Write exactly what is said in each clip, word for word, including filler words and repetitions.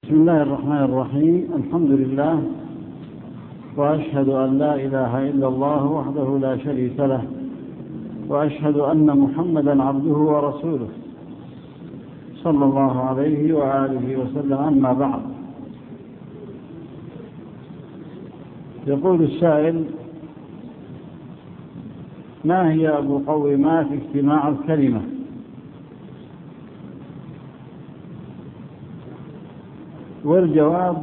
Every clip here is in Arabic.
بسم الله الرحمن الرحيم. الحمد لله، وأشهد أن لا إله إلا الله وحده لا شريك له، وأشهد أن محمدا عبده ورسوله صلى الله عليه وآله وسلم. أما بعد، يقول السائل: ما هي مقومات اجتماع الكلمة؟ والجواب: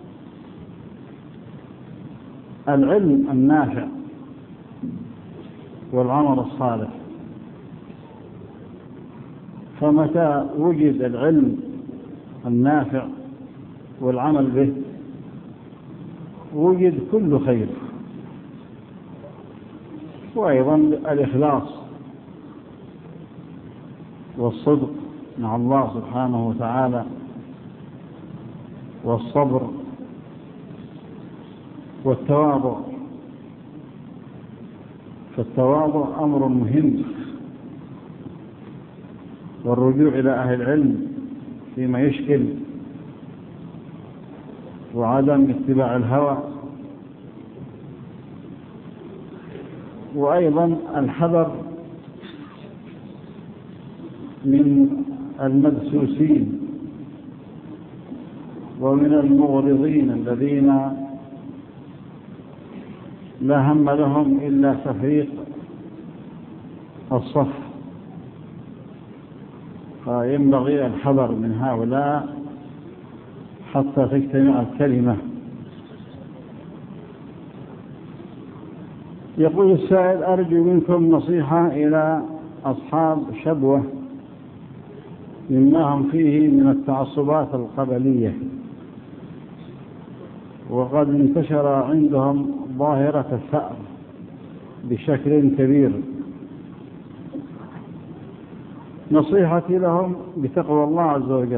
العلم النافع والعمل الصالح. فمتى وجد العلم النافع والعمل به وجد كل خير، وأيضا الإخلاص والصدق مع الله سبحانه وتعالى، والصبر والتواضع. فالتواضع أمر مهم، والرجوع إلى أهل العلم فيما يشكل، وعدم اتباع الهوى، وأيضا الحذر من المدسوسين ومن المغرضين الذين لا هم لهم إلا تفريق الصف. فينبغي الحذر من هؤلاء حتى تجتمع الكلمة. يقول السائل: أرجو منكم نصيحة إلى أصحاب شبوة مما هم فيه من التعصبات القبلية، وقد انتشر عندهم ظاهرة الثأر بشكل كبير. نصيحتي لهم بتقوى الله عز وجل،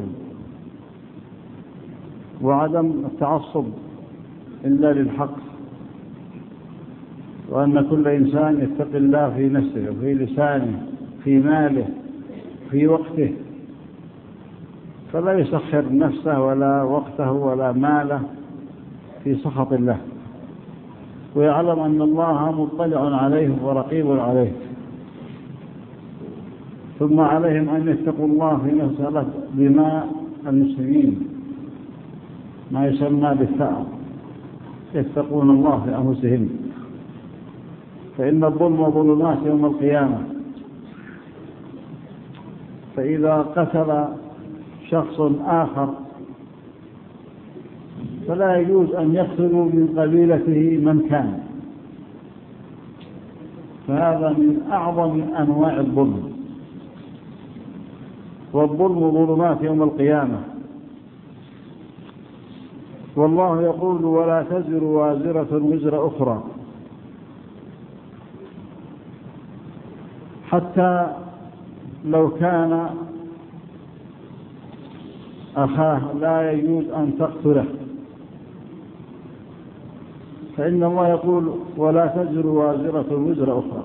وعدم التعصب إلا للحق، وأن كل إنسان يتقي الله في نفسه وفي لسانه في ماله في وقته، فلا يسخر نفسه ولا وقته ولا ماله في سخط الله، ويعلم أن الله مطلع عليه ورقيب عليه. ثم عليهم أن يتقوا الله في مسألة دماء المسلمين، ما يسمى بالثأر، يتقون الله في أنفسهم، فإن الظلم ظلمات يوم القيامة. فإذا قتل شخص آخر فلا يجوز أن يقتلوا من قبيلته من كان، فهذا من أعظم أنواع الظلم، والظلم ظلمات يوم القيامة. والله يقول: ولا تزر وازرة وزر أخرى. حتى لو كان أخاه لا يجوز أن تقتله، فإن الله يقول: ولا تزر وازرة وزر أخرى.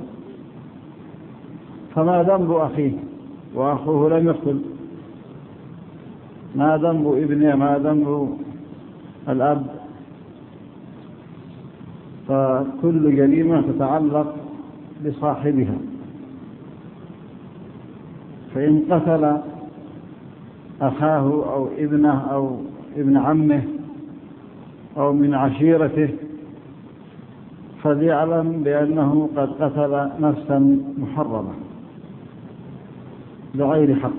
فما ذنب أخيه وأخوه لم يقتل؟ ما ذنب ابنه؟ ما ذنب الأب؟ فكل جريمة تتعلق بصاحبها. فإن قتل أخاه أو ابنه أو ابن عمه أو من عشيرته فليعلم بأنه قد قتل نفسا محرمة بغير حق.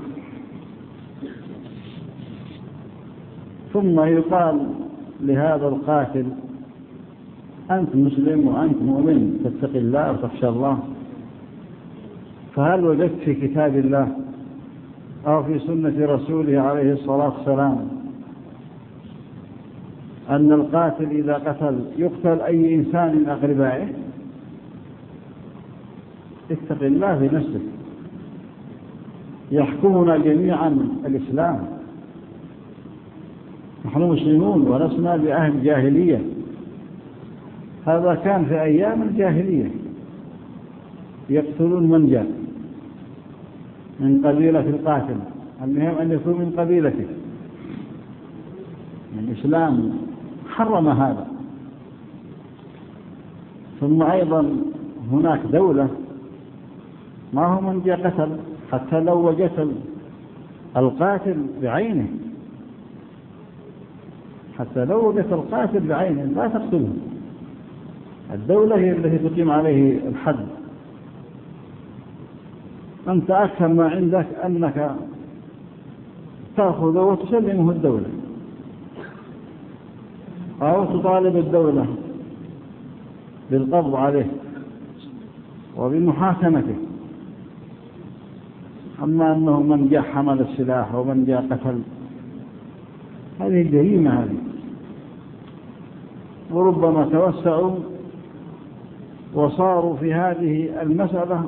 ثم يقال لهذا القاتل: أنت مسلم وأنت مؤمن، تتقي الله وتخشى الله. فهل وجدت في كتاب الله أو في سنة رسوله عليه الصلاة والسلام أن القاتل إذا قتل يقتل أي إنسان من أقربائه؟ اتق الله في نفسك. يحكمنا جميعا الإسلام، نحن مسلمون ولسنا بأهل جاهلية. هذا كان في أيام الجاهلية، يقتلون من جاء من قبيلة القاتل، المهم أن يكون من قبيلته. الإسلام حرم هذا. ثم أيضا هناك دولة ما هو من جاء قتل، حتى لو وجدت القاتل بعينه، حتى لو وجدت القاتل بعينه لا تقتله. الدولة هي التي تقيم عليه الحد. أنت أكثر ما عندك أنك تأخذه وتسلمه الدولة، أو تطالب الدولة بالقبض عليه وبمحاكمته. أما أنه من جاء حمل السلاح ومن جاء قتل، هذه جريمة هذه. وربما توسعوا وصاروا في هذه المسألة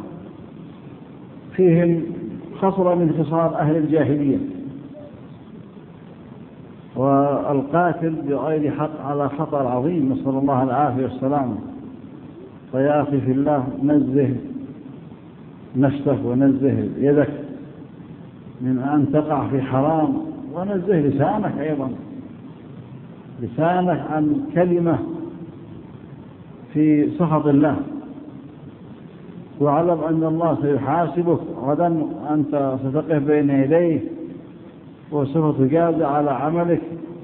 فيهم خصلة من خصال أهل الجاهلية، والقاتل بغير حق على خطر عظيم، نسأل الله العافية والسلامة. فيا أخي في الله، نزه نفسك ونزه يدك من أن تقع في حرام، ونزه لسانك أيضا، لسانك عن كلمة في سخط الله. واعلم أن الله سيحاسبك غدا، أنت ستقف بين يديه وسوف تجازى على عملك.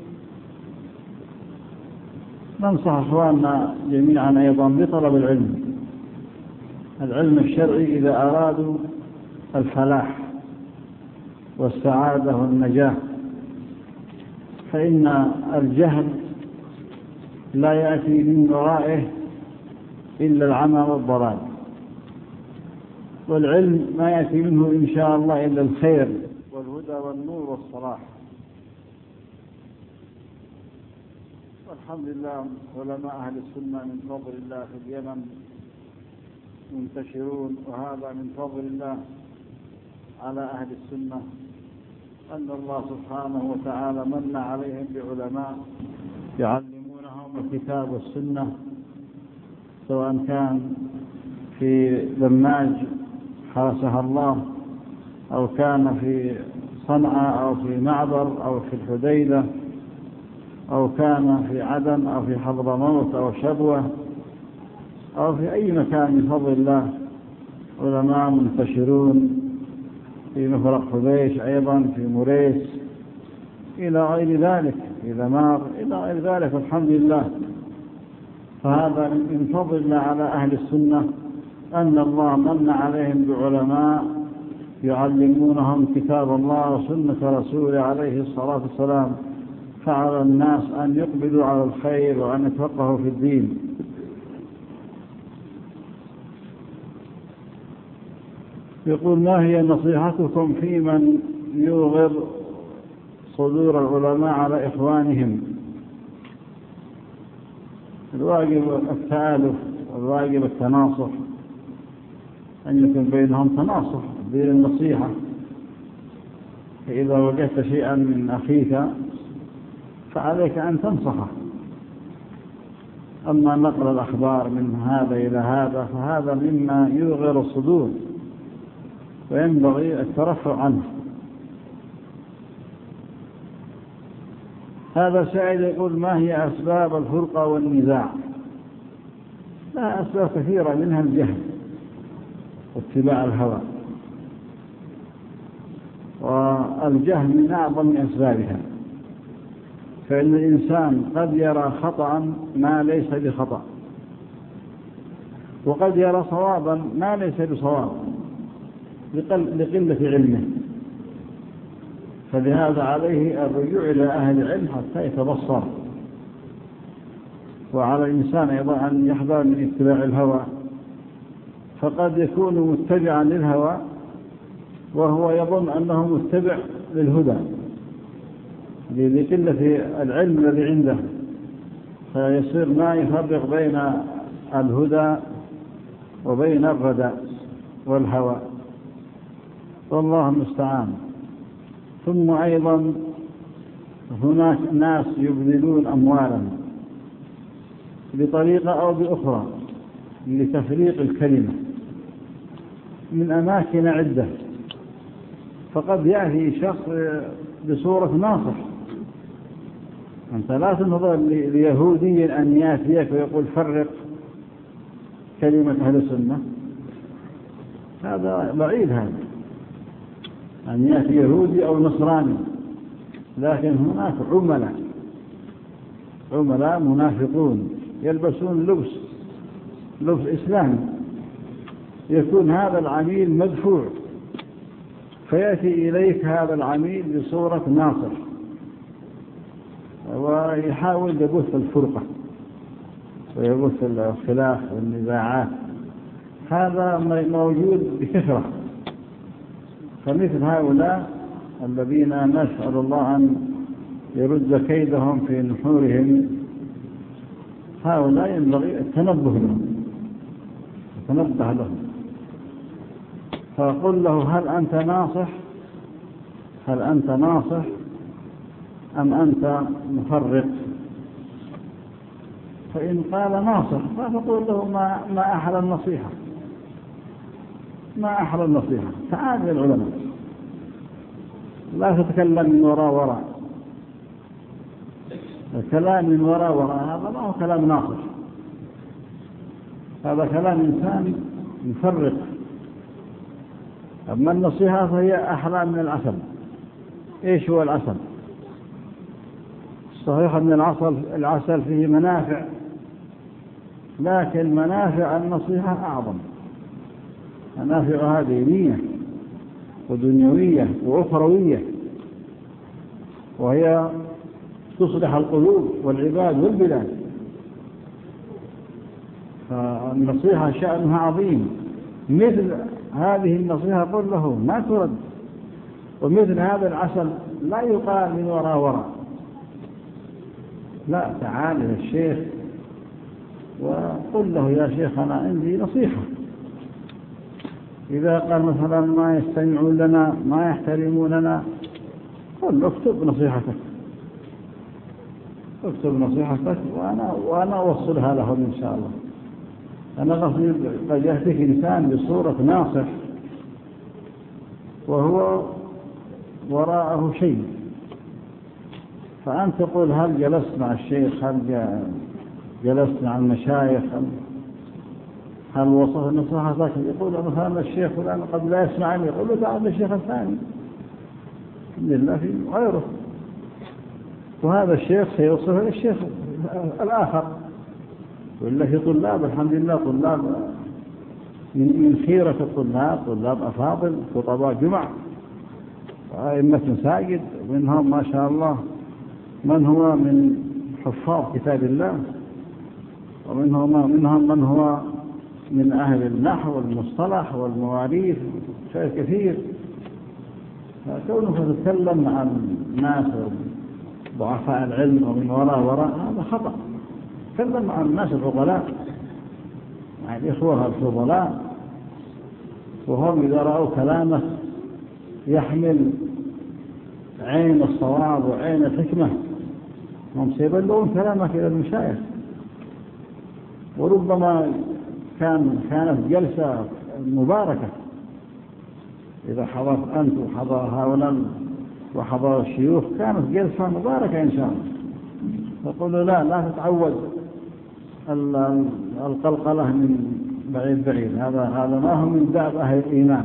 ننصح أخواننا جميعا أيضا بطلب العلم، العلم الشرعي إذا أرادوا الفلاح والسعادة والنجاة، فإن الجهل لا يأتي من ورائه إلا العمى والضلال، والعلم ما يأتي منه إن شاء الله إلا الخير والهدى والنور والصلاح. والحمد لله علماء أهل السنة من فضل الله في اليمن منتشرون، وهذا من فضل الله على أهل السنة، أن الله سبحانه وتعالى من عليهم بعلماء يعلمونهم الكتاب والسنة، سواء كان في دماج حرسها الله، أو كان في صنعاء، أو في معبر، أو في الحديدة، أو كان في عدن، أو في حضرموت، أو شبوة، أو في أي مكان من فضل الله علماء منتشرون، في مفرق حبيش أيضا، في مريس، إلى غير ذلك، في ذمار، إلى غير ذلك. الحمد لله. فهذا من فضل الله على أهل السنة، أن الله من عليهم بعلماء يعلمونهم كتاب الله وسنة رسوله عليه الصلاة والسلام، فعلى الناس أن يقبلوا على الخير وأن يتفقهوا في الدين. يقول: ما هي نصيحتكم في من يوغر صدور العلماء على إخوانهم؟ الواجب التآلف، والواجب التناصح، أن يكون بينهم تناصح بين النصيحة. فإذا وجدت شيئا من أخيك فعليك أن تنصحه. أما نقل الأخبار من هذا إلى هذا فهذا مما يوغر الصدور، وينبغي الترفع عنه. هذا سائل يقول: ما هي أسباب الفرقة والنزاع؟ لا، أسباب كثيرة، منها الجهل واتباع الهوى، والجهل من أعظم أسبابها. فإن الإنسان قد يرى خطأ ما ليس بخطأ، وقد يرى صوابا ما ليس بصواب لقلة علمه. فلهذا عليه الرجوع إلى أهل العلم حتى يتبصر. وعلى الإنسان أيضا أن يحذر من اتباع الهوى، فقد يكون متبعا للهوى وهو يظن أنه متبع للهدى لقلة العلم الذي عنده، فيصير ما يفرق بين الهدى وبين الردى والهوى، والله المستعان. ثم أيضا هناك ناس يبذلون أموالا بطريقة أو بأخرى لتفريق الكلمة من أماكن عدة. فقد يأتي شخص بصورة ناصح أنت لا تنظر ليهودي أن يأتيك ويقول فرق كلمة أهل السنة، هذا بعيد، هذا أن يأتي يهودي أو نصراني. لكن هناك عملاء عملاء منافقون يلبسون لبس لبس إسلامي، يكون هذا العميل مدفوع، فيأتي إليك هذا العميل بصورة ناصر ويحاول يبث الفرقة ويبث الخلاف والنزاعات. هذا موجود بكثرة. فمثل هؤلاء الذين نسأل الله أن يرد كيدهم في نحورهم، هؤلاء ينبغي التنبه لهم تنبه لهم فقل له هل أنت ناصح هل أنت ناصح أم أنت مفرق؟ فإن قال ناصح فقل له ما, ما أحلى النصيحة ما أحلى النصيحة تعال للعلماء، لا تتكلم من وراء وراء. الكلام من وراء وراء هذا ما هو كلام ناصح، هذا كلام إنسان مفرق. أما النصيحة فهي أحلى من العسل. إيش هو العسل؟ صحيح أن العسل العسل فيه منافع، لكن منافع النصيحة أعظم. منافعها دينية ودنيوية وأخروية، وهي تصلح القلوب والعباد والبلاد. فالنصيحة شأنها عظيم. مثل هذه النصيحة قل له ما ترد، ومثل هذا العسل لا يقال من وراء وراء. لا، تعال إلى الشيخ وقل له يا شيخ أنا عندي نصيحة. إذا قال مثلا ما يستمعون لنا ما يحترموننا، قل اكتب نصيحتك اكتب نصيحتك وأنا, وأنا أوصلها لهم إن شاء الله. أنا قصدي قد يأتيك إنسان بصورة ناصح وهو وراءه شيء، فأنت تقول هل جلست مع الشيخ، هل جلست مع المشايخ، هل, هل وصف نصيحتك؟ يقول مثلا الشيخ فلان قد لا يسمعني، يقول له تعال الشيخ الثاني لله في غيره، وهذا الشيخ سيوصف للشيخ الآخر. وإلا في طلاب الحمد لله طلاب من خيرة الطلاب، طلاب أفاضل خطباء جمع وأئمة مساجد، منهم ما شاء الله من هو من حفاظ كتاب الله، ومنهم منهم من هو من أهل النحو والمصطلح والمواريث، شيء كثير. فكونك تتكلم عن الناس ضعفاء العلم ومن وراء وراء هذا خطأ. تكلم عن الناس الفضلاء، مع الإخوة الفضلاء، وهم إذا رأوا كلامه يحمل عين الصواب وعين الحكمة هم سيبلغون كلامك إلى المشايخ. وربما كان كانت جلسة مباركة إذا حضرت أنت وحضر هؤلاء وحضر الشيوخ، كانت جلسة مباركة إن شاء الله. فقلوا لا لا تتعود القلقلة من بعيد بعيد، هذا هذا ما هو من داب أهل الإيمان.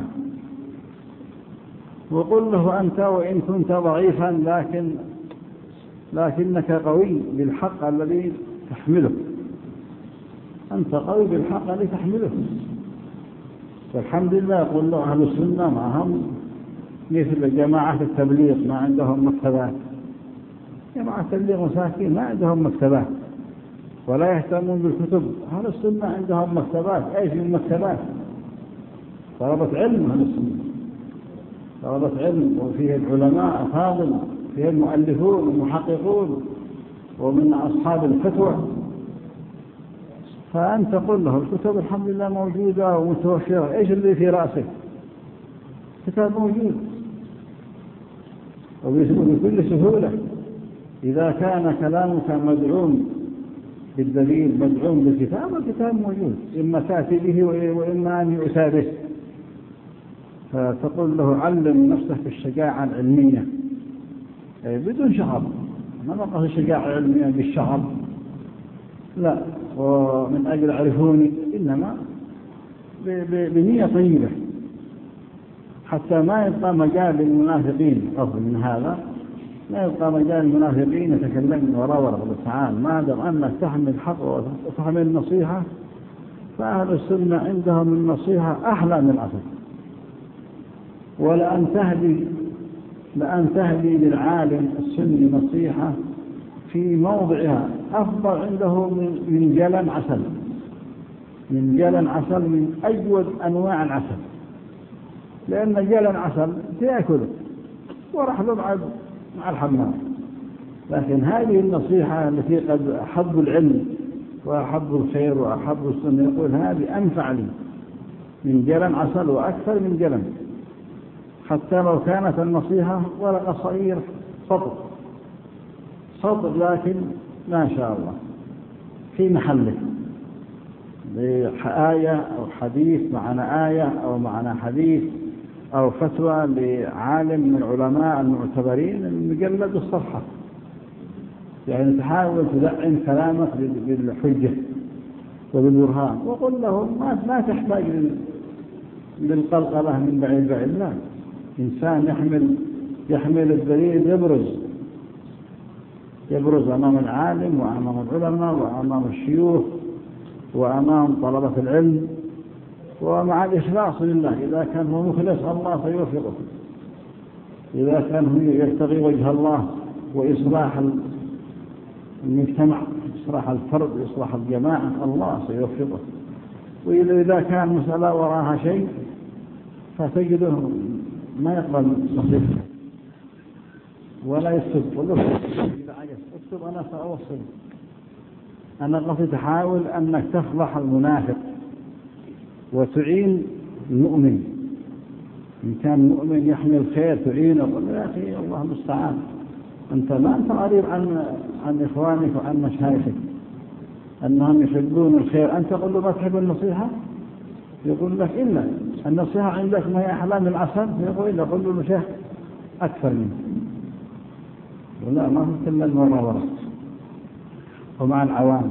وقل له أنت وإن كنت ضعيفا لكن لكنك قوي بالحق الذي تحمله، أنت قوي بالحق الذي تحمله. والحمد لله يقول له أهل السنة معهم مثل جماعة التبليغ ما عندهم مكتبات. جماعة التبليغ مساكين ما عندهم مكتبات ولا يهتمون بالكتب. أهل السنة عندهم مكتبات. أيش من مكتبات؟ طلبة علم. أهل السنة طلبة علم، وفيه العلماء أفاضل، فيه المؤلفون والمحققون ومن أصحاب الفتوى. فأنت قل له الكتب الحمد لله موجودة ومتوفرة، إيش اللي في رأسك؟ كتاب موجود وبكل سهولة. إذا كان كلامك مدعوم بالدليل مدعوم بالكتاب، الكتاب موجود، إما تأتي به وإما أن يؤتى به. فتقول له علم نفسك الشجاعة العلمية بدون شغب، ما نقص شجاعة علمية بالشعر، لا، ومن أجل عرفوني، إنما بنية طيبة حتى ما يبقى مجال للمنافقين. أفضل من هذا ما يبقى مجال للمنافقين يتكلمون وراء وراء. تعال ما دام أنك تحمل الحق وتحمل النصيحة، فأهل السنة عندهم النصيحة أحلى من العسل. ولأن تهدي لأن تهدي للعالم السني نصيحة في موضعها أفضل عنده من جلن عسل، من جلن عسل من أجود أنواع العسل، لأن جلن عسل تأكله وراح له مع الحمام. لكن هذه النصيحة التي قد أحب العلم وأحب الخير وأحب السنة، يقول هذه أنفع لي من جلن عسل وأكثر من جلن، حتى لو كانت النصيحة ورقة صغير سطر سطر لكن ما شاء الله في محله، بآية أو حديث معنى آية أو معنى حديث أو فتوى لعالم من العلماء المعتبرين المجلد الصفحة. يعني تحاول تدعم كلامك بالحجة وبالبرهان، وقل لهم ما تحتاج للقلقلة من بعيد بعيد. لا، إنسان يحمل يحمل الدليل يبرز يبرز أمام العالم وأمام العلماء وأمام الشيوخ وأمام طلبة العلم، ومع الإخلاص لله. إذا كان هو مخلص الله سيوفقه، إذا كان هو يبتغي وجه الله وإصلاح المجتمع، إصلاح الفرد، إصلاح الجماعة، الله سيوفقه. وإذا كان مسألة وراها شيء فتجده ما يقبل نصيحته ولا يكتب، ولا إذا عجز اكتب أنا سأوصل. أنا قصدي تحاول أنك تفضح المنافق وتعين المؤمن. إن كان مؤمن يحمل الخير تعينه، قل يا أخي الله المستعان، أنت ما أنت قريب عن عن إخوانك وعن مشايخك أنهم يحبون الخير، أنت تقول له ما تحب النصيحة؟ يقول لك إلا النصيحة عندك ما هي أحلام العسل، يقول إلا قل له المشايخ أكثر منه. ولا ما هو كل المرة ورا. ومع العوام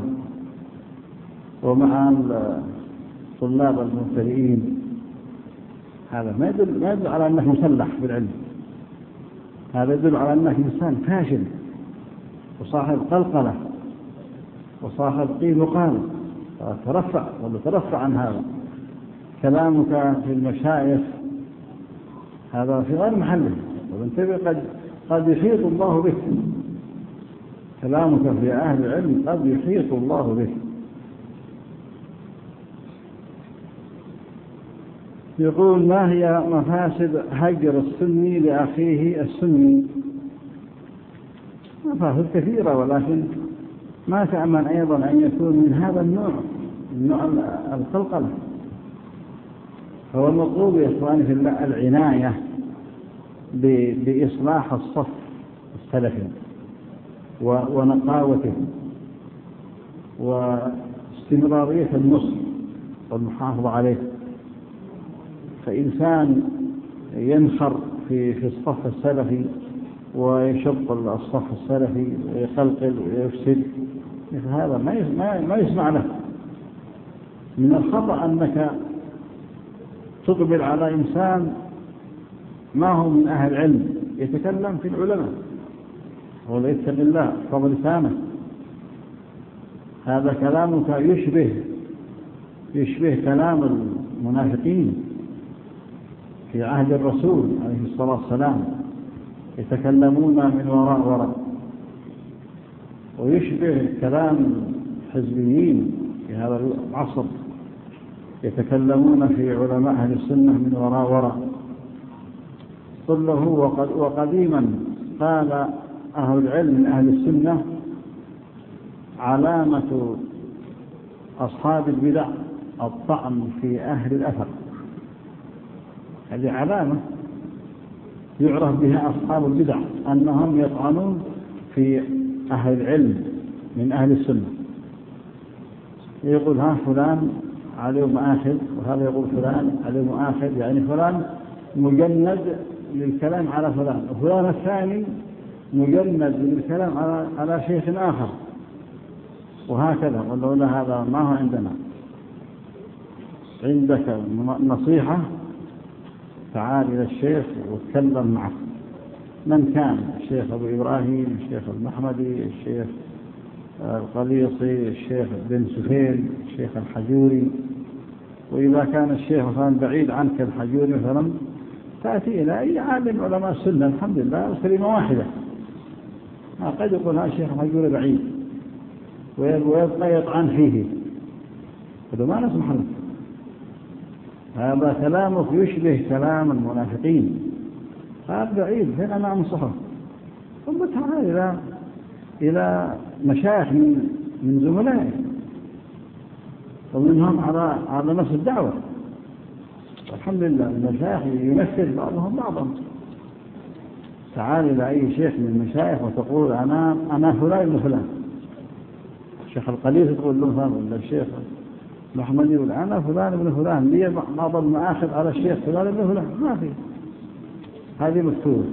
ومع الطلاب المبتدئين، هذا ما يدل ما يدل على أنك مسلح بالعلم، هذا يدل على أنك إنسان فاشل وصاحب قلقلة وصاحب قيل وقال. ترفع ولا ترفع عن هذا. كلامك في المشايخ هذا في غير محله، وانتبه قد قد يحيط الله بك. كلامك في أهل العلم قد يحيط الله بك. يقول ما هي مفاسد هجر السني لأخيه السني؟ مفاسد كثيرة، ولكن ما تأمن أيضا أن يكون من هذا النوع، النوع القلقلة. هو المطلوب يا إخواني في الله العناية بإصلاح الصف السلفي ونقاوته واستمرارية النصر والمحافظة عليه. فإنسان ينخر في في الصف السلفي ويشق الصف السلفي ويقلقل ويفسد، مثل هذا ما ما يسمع له. من الخطأ أنك تقبل على إنسان ما هو من أهل العلم يتكلم في العلماء ولا يتقي الله فضل لسانه. هذا كلامك يشبه يشبه كلام المنافقين في عهد الرسول عليه الصلاة والسلام، يتكلمون من وراء وراء، ويشبه كلام الحزبيين في هذا العصر، يتكلمون في علماء أهل السنة من وراء وراء. قل له وقديما قال أهل العلم من أهل السنة علامة أصحاب البدع الطعن في أهل الأثر. هذه علامة يعرف بها أصحاب البدع أنهم يطعنون في أهل العلم من أهل السنة. يقول ها فلان عليه مآخذ، وهذا يقول فلان عليه مآخذ، يعني فلان مجند للكلام على فلان، وفلان الثاني مجند بالكلام على على شيخ آخر، وهكذا. قلنا له هذا ما هو عندنا، عندك نصيحة تعال إلى الشيخ وتكلم معه من كان، الشيخ أبو إبراهيم، الشيخ المحمدي، الشيخ القليصي، الشيخ بن سفين، الشيخ الحجوري. وإذا كان الشيخ مثلا بعيد عنك الحجوري مثلا تأتي إلى أي عالم علماء السنة، الحمد لله الكلمة واحدة. قد يقول هذا الشيخ الحجوري بعيد ويبقى يطعن فيه، هذا ما نسمح له. هذا كلامك يشبه كلام المنافقين، هذا بعيد، فين أنا أنصحه؟ ثم تعال إلى إلى مشايخ من من زملائه ومنهم على على نفس الدعوة، الحمد لله المشايخ يمثل بعضهم بعضا. تعال إلى أي شيخ من المشايخ وتقول أنا أنا فلان ابن فلان، الشيخ القليل تقول له فلان، ولا الشيخ محمد يقول أنا فلان ابن فلان، لي بعض المآخذ على الشيخ فلان ابن فلان، ما في، هذه مكتوبة.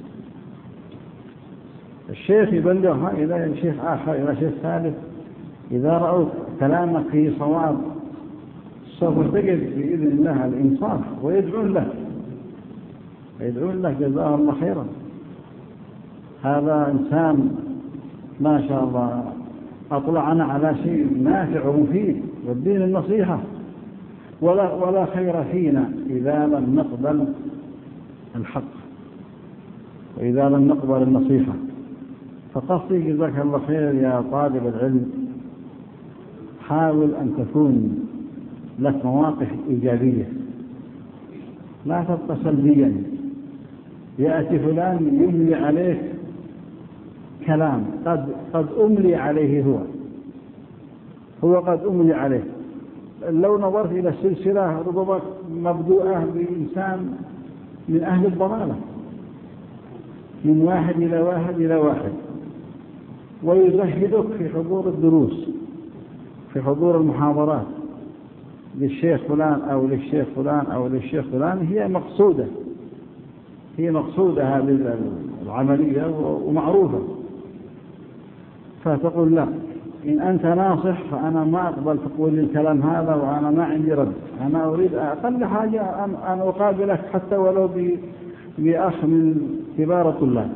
الشيخ يبلغها إلى شيخ آخر إلى شيخ ثالث، إذا رأوا كلامك في صواب سوف تجد بإذن الله الإنصاف ويدعون له ويدعون له جزاه الله خيرا. هذا إنسان ما شاء الله أطلعنا على شيء نافع ومفيد، والدين النصيحة، ولا ولا خير فينا إذا لم نقبل الحق وإذا لم نقبل النصيحة. فقصدي جزاك الله خير يا طالب العلم، حاول أن تكون لك مواقف إيجابية، لا تبقى سلبيا. يأتي فلان يملي عليك كلام قد قد أملي عليه، هو هو قد أملي عليه. لو نظرت إلى السلسلة ربما مبدوءة بإنسان من أهل الضلالة، من واحد إلى واحد إلى واحد، ويزهدك في حضور الدروس، في حضور المحاضرات للشيخ فلان أو للشيخ فلان أو للشيخ فلان. هي مقصودة هي مقصودة هذه العملية ومعروفة. فتقول لا، إن أنت ناصح فأنا ما أقبل تقول لي الكلام هذا وأنا ما عندي رد، أنا أريد أقل حاجة أن أن أقابلك حتى ولو بأخ من كبار الطلاب،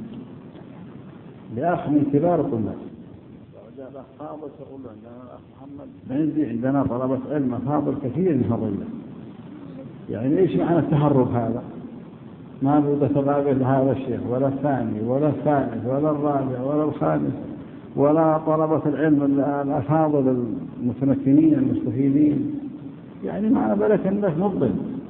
بأخ من كبار الطلاب. فاضل تقول عندنا الأخ محمد عندي عندنا طلبة علم فاضل كثير من فضيلة، يعني إيش معنى التهرب هذا؟ ما بد تقابل هذا الشيخ ولا الثاني ولا الثالث ولا الرابع ولا الخامس ولا طلبة العلم الأفاضل المتمكنين المستفيدين، يعني معنى بالك أنك مبطل.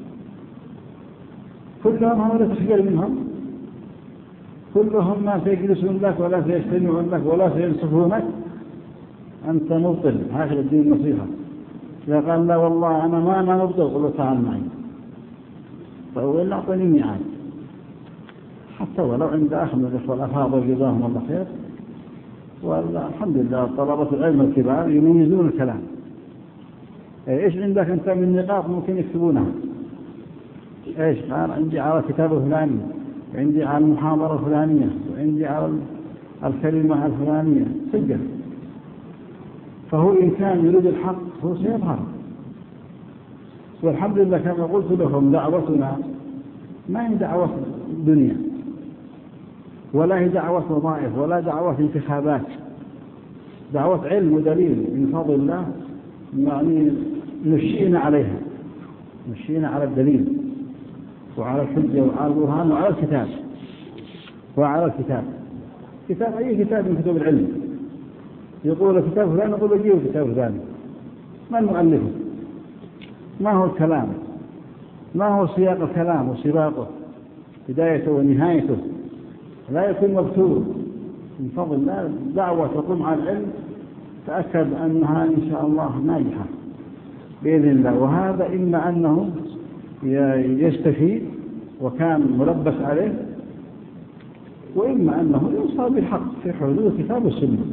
كلهم هؤلاء تخجل منهم، كلهم ما سيجلسون لك ولا سيجتمعون لك ولا سينصفونك، أنت مبطل. هكذا الدين نصيحة. إذا قال لا والله أنا ما أنا مبطل، قل له تعال معي، فأول لا أعطني ميعاد، حتى ولو عند أخ من الإخوة الأفاضل جزاهم الله خير. والحمد لله طلبة العلم الكبار يميزون الكلام. إيش عندك أنت من نقاط ممكن يكتبونها؟ إيش قال عندي على كتاب الفلاني، وعندي على المحاضرة الفلانية، وعندي على الكلمة الفلانية، سجل. فهو إن كان يريد الحق هو سيظهر. والحمد لله كما قلت لهم دعوتنا ما هي دعوة دنيا، ولا هي دعوة وظائف، ولا دعوة انتخابات، دعوة علم ودليل من فضل الله. يعني نشينا عليها، نشينا على الدليل وعلى الحجة وعلى البرهان وعلى الكتاب وعلى الكتاب كتاب أي كتاب من كتب العلم. يقول كتاب فلان نقول أجيب كتاب فلان، ما المؤلفه، ما هو الكلام، ما هو سياق الكلام وسباقه بدايته ونهايته، لا يكون مكتوب. من فضل الله دعوة تقوم على العلم تأكد أنها إن شاء الله ناجحة بإذن الله. وهذا إما أنه يستفيد وكان ملبس عليه، وإما أنه يوصل بالحق في حدود كتاب السنة.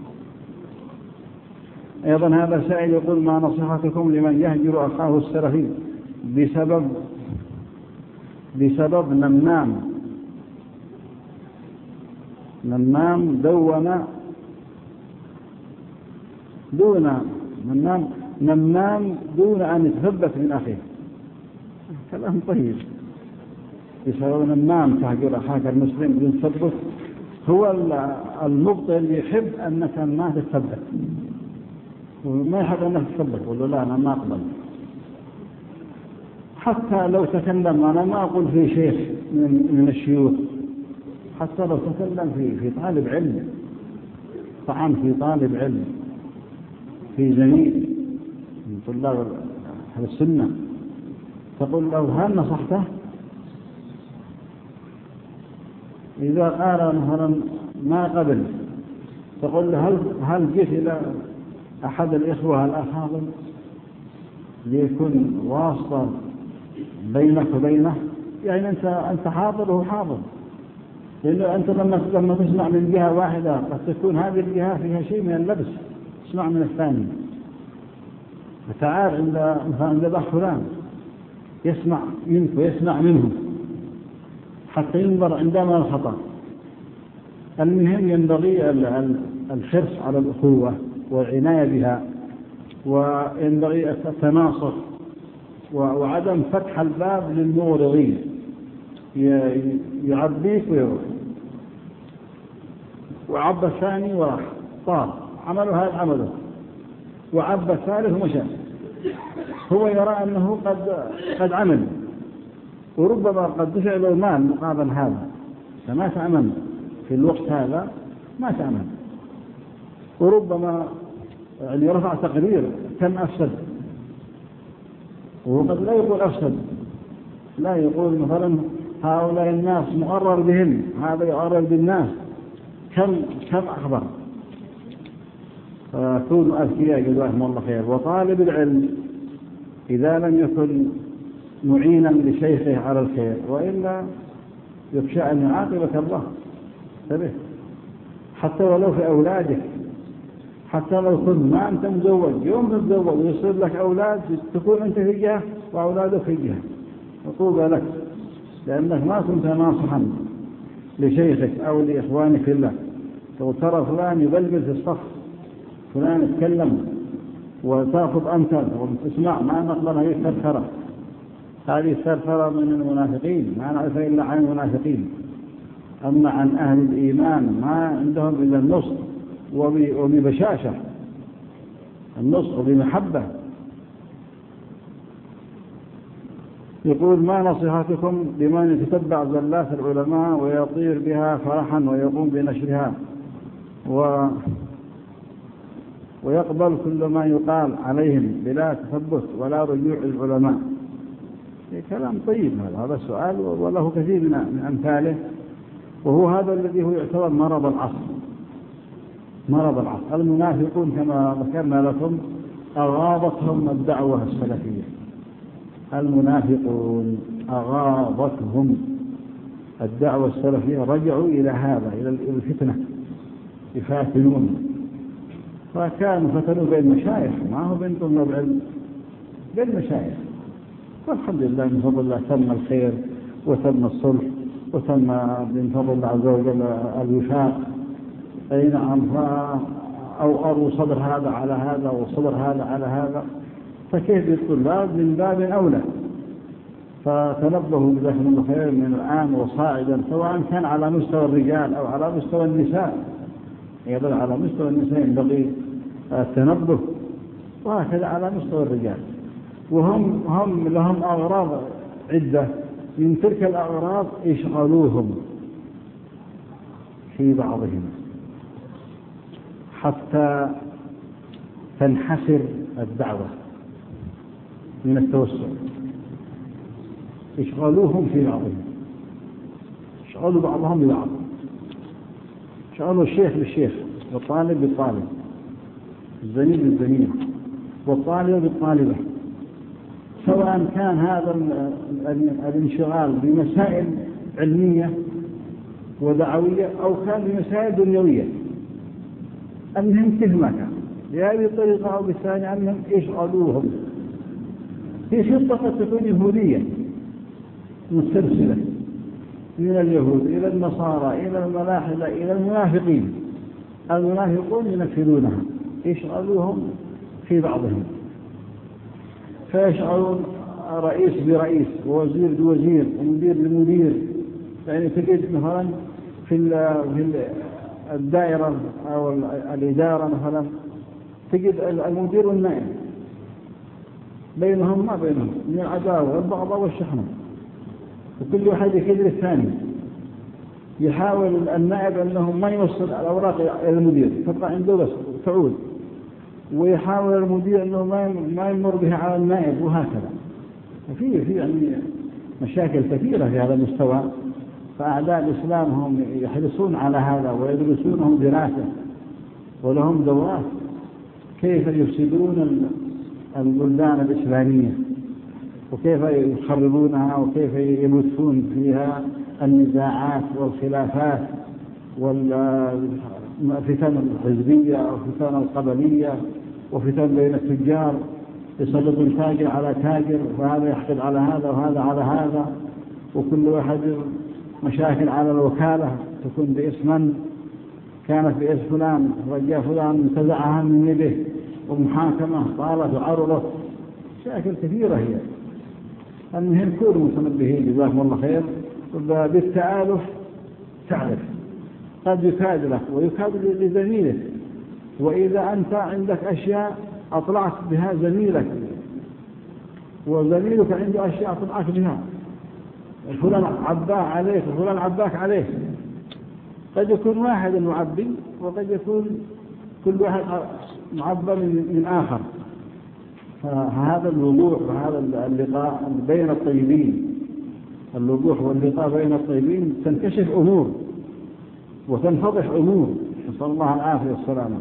أيضا هذا سائل يقول ما نصيحتكم لمن يهجر أخاه السلفي بسبب بسبب نمنام نمام دون دون نمام نمام دون أن يتثبت من أخيه. كلام طيب. يسألون نمام تهجر أخاك المسلم بدون تثبت. هو المبطل يحب أنك ما تتثبت وما يحب أنك تثبت. يقول له لا أنا ما أقبل. حتى لو تكلم، أنا ما أقول في شيخ من, من الشيوخ، حتى لو تكلم في في طالب علم، طعن في طالب علم، في زميل من طلاب أهل السنة، تقول له هل نصحته؟ إذا قال مثلا ما قبل، تقول له هل هل جئت إلى أحد الإخوة الأفاضل ليكون واسطة بينك وبينه؟ يعني أنت أنت حاضر وهو حاضر، لأنه أنت لما لما تسمع من جهة واحدة قد تكون هذه الجهة فيها شيء من اللبس، تسمع من الثاني. فتعال عند عند الأخ فلان يسمع منك ويسمع منه حتى ينظر عندما الخطأ. المهم ينبغي الحرص على الأخوة والعناية بها، وينبغي التناصح وعدم فتح الباب للمغرضين يعبيك ويروح، وعب الثاني وراح طار عمله هذا عمله، وعب الثالث ومشى. هو يرى أنه قد قد عمل، وربما قد دفع له المال مقابل هذا، فما تأمن في الوقت هذا، ما تأمن. وربما يعني رفع تقرير كم أفسد، وقد لا يقول أفسد، لا يقول مثلا هؤلاء الناس مقرر بهم، هذا يقرر بالناس، كم كم أخبر. فكونوا أذكياء جزاهم الله خير. وطالب العلم إذا لم يكن معينا لشيخه على الخير، وإلا يخشى أن يعاقبك الله. انتبه، حتى ولو في أولادك، حتى لو كنت ما أنت مزوج، يوم تتزوج ويصير لك أولاد تكون أنت في جهة وأولادك في جهة، وطوبى لك، لأنك ما كنت ناصحا لشيخك أو لإخوانك في الله. ترى فلان يبلبل في الصف، فلان يتكلم وتأخذ أنت وتسمع، ما نقبل هذه الثرثرة. هذه الثرثرة من المنافقين، ما نعرف إلا عن المنافقين. أما عن أهل الإيمان ما عندهم إلا النصر وببشاشة، النصر وبمحبة. يقول ما نصيحتكم لمن يتتبع زلات العلماء ويطير بها فرحا ويقوم بنشرها و ويقبل كل ما يقال عليهم بلا تثبت ولا رجوع العلماء؟ كلام طيب هذا، هذا السؤال وله كثير من أمثاله، وهو هذا الذي هو يعتبر مرض العصر. مرض العصر المنافقون كما ذكرنا لكم أغاضتهم الدعوة السلفية. المنافقون أغاضتهم الدعوة السلفية، رجعوا إلى هذا، إلى الفتنة، يفاتنون. فكانوا فتنوا بين مشايخ، ما هو بين طلاب علم، بين مشايخ. والحمد لله من فضل الله تم الخير وتم الصلح وتم من فضل الله عز وجل الوفاق. أي نعم، أو أروا صدر هذا على هذا وصدر هذا على هذا، فكيف بالطلاب من باب أولى. فتنبهوا جزاكم الله خير من الآن وصاعدا، سواء كان على مستوى الرجال أو على مستوى النساء. أيضا على مستوى النساء ينبغي التنبه، وهكذا على مستوى الرجال. وهم هم لهم أغراض عدة، من تلك الأغراض إشغالوهم في بعضهم حتى تنحسر الدعوة من التوسع. إشغالوهم في بعضهم، إشغالوا بعضهم ببعض، إشغالوا الشيخ بالشيخ، والطالب بالطالب، الزميل بالزميل، والطالب بالطالبة، سواء كان هذا الانشغال بمسائل علمية ودعوية أو كان بمسائل دنيوية. المهم كيف ما كان، بهذه الطريقة أو بالثانية، أنهم يشغلوهم في خطة قد تكون يهودية مسترسلة، من اليهود إلى النصارى إلى الملاحدة إلى المنافقين. المنافقون ينفذونها، يشغلوهم في بعضهم، فيشغلون رئيس برئيس ووزير بوزير ومدير لمدير. يعني تجد مثلا في في الدائرة أو الإدارة مثلا تجد المدير والنائب بينهم ما بينهم من العداوة والبغضاء والشحنة، وكل واحد يكذب الثاني. يحاول النائب أنه ما يوصل الأوراق إلى المدير تبقى عنده بس تعود، ويحاول المدير أنه ما يمر بها على النائب، وهكذا. في في يعني مشاكل كثيرة في هذا المستوى. فأعداء الإسلام هم يحرصون على هذا ويدرسونهم دراسة ولهم دورات كيف يفسدون البلدان الإسلامية وكيف يخربونها وكيف يبثون فيها النزاعات والخلافات والفتن الحزبية وفتن القبلية وفتن بين التجار. يسلطون تاجر على تاجر، وهذا يحقد على هذا وهذا على هذا، وكل واحد مشاكل على الوكالة تكون باسم من كانت باسم فلان، رجاء فلان انتزعها من يده ومحاكمة طالت وعرضت. مشاكل كثيرة هي. المهم كونوا متنبهين جزاكم الله خير. بالتآلف تعرف قد يكاد لك ويكاد لزميلك، وإذا أنت عندك أشياء أطلعت بها زميلك وزميلك عنده أشياء أطلعت بها، فلان عباه عليك وفلان عباك عليك. قد يكون واحد معبي وقد يكون كل واحد معبى من آخر. فهذا الوضوح وهذا اللقاء بين الطيبين، الوضوح واللقاء بين الطيبين تنكشف أمور وتنفضح أمور، نسأل الله العافية والسلامة.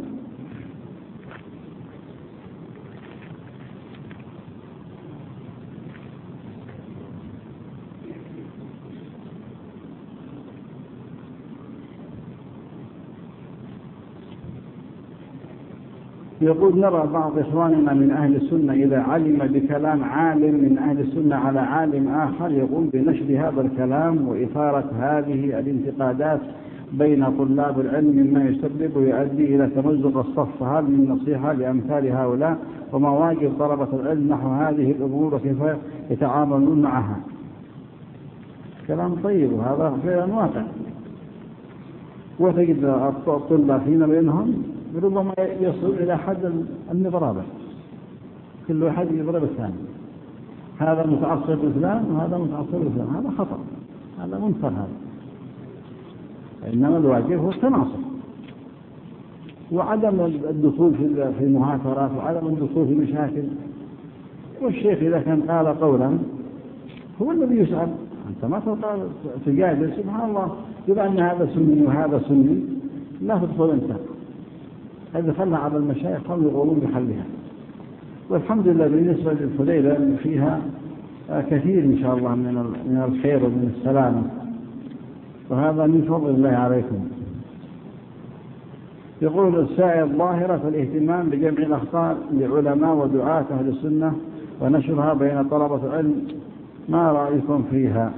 يقول نرى بعض إخواننا من أهل السنة إذا علم بكلام عالم من أهل السنة على عالم آخر يقوم بنشر هذا الكلام وإثارة هذه الانتقادات بين طلاب العلم مما يسبب ويؤدي إلى تمزق الصف. هل من نصيحة لأمثال هؤلاء وما واجب طلبة العلم نحو هذه الأمور وكيف يتعاملون معها؟ كلام طيب وهذا فعلا واقع. وتجد الطلاب فينا بينهم ربما يصل إلى حد النضرابة، كل واحد يضرب الثاني، هذا متعصب الإسلام وهذا متعصب الإسلام. هذا خطأ، هذا منكر. هذا إنما الواجب هو التناصر وعدم الدخول في المهاترات وعدم الدخول في مشاكل. والشيخ إذا كان قال قولا هو الذي يسأل. أنت ما تقال تجادل سبحان الله يبقى أن هذا سني وهذا سني، لا تدخل أنت. هذا خلها على المشايخ هم يقولون بحلها. والحمد لله بالنسبة للفليلة فيها كثير إن شاء الله من الخير ومن السلامة، وهذا من فضل الله عليكم. يقول السائل ظاهرة الاهتمام بجمع الأخطاء لعلماء ودعاة أهل السنة ونشرها بين طلبة العلم، ما رأيكم فيها؟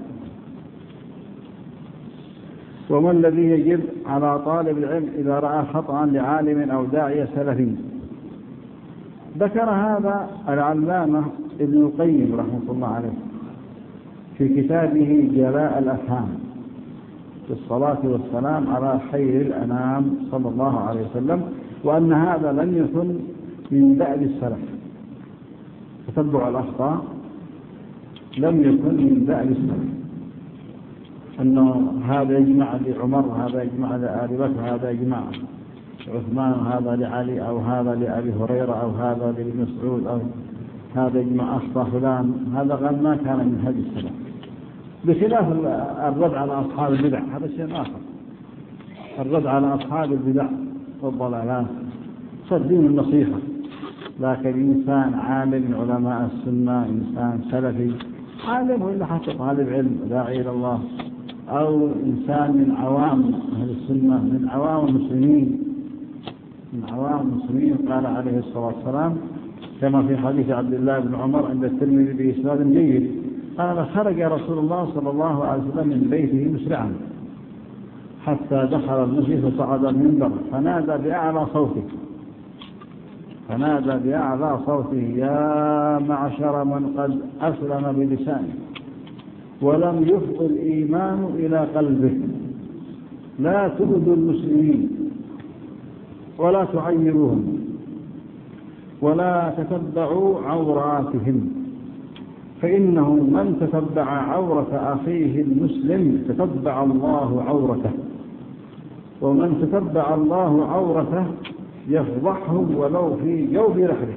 وما الذي يجب على طالب العلم إذا رأى خطأ لعالم أو داعية سلفي؟ ذكر هذا العلامة ابن القيم رحمه الله عليه في كتابه جلاء الأفهام في الصلاة والسلام على خير الأنام صلى الله عليه وسلم، وأن هذا لم يكن من دأب السلف. تتبع الأخطاء لم يكن من دأب السلف، أنه هذا يجمع لعمر وهذا يجمع لآل بكر وهذا يجمع عثمان وهذا لعلي أو هذا لأبي هريرة أو هذا لابن مسعود أو هذا يجمع أخطاء فلان. هذا غير ما كان من هدي السلف، بخلاف الرد على أصحاب البدع. هذا شيء آخر، الرد على أصحاب البدع والضلالات صدين النصيحة. لكن إنسان عالم من علماء السنة، إنسان سلفي عالم وإلا حتى طالب علم داعي إلى الله، أو إنسان من عوام أهل السنة من عوام المسلمين من عوام المسلمين قال عليه الصلاة والسلام كما في حديث عبد الله بن عمر عند الترمذي بإسناد جيد قال خرج رسول الله صلى الله عليه وسلم من بيته مسرعا حتى دخل المسجد فصعد المنبر فنادى بأعلى صوته فنادى بأعلى صوته يا معشر من قد أسلم بلسانه ولم يفض الإيمان إلى قلبه لا تؤذوا المسلمين ولا تعيروهم ولا تتبعوا عوراتهم فإنه من تتبع عورة أخيه المسلم تتبع الله عورته ومن تتبع الله عورته يفضحه ولو في جوف رحله.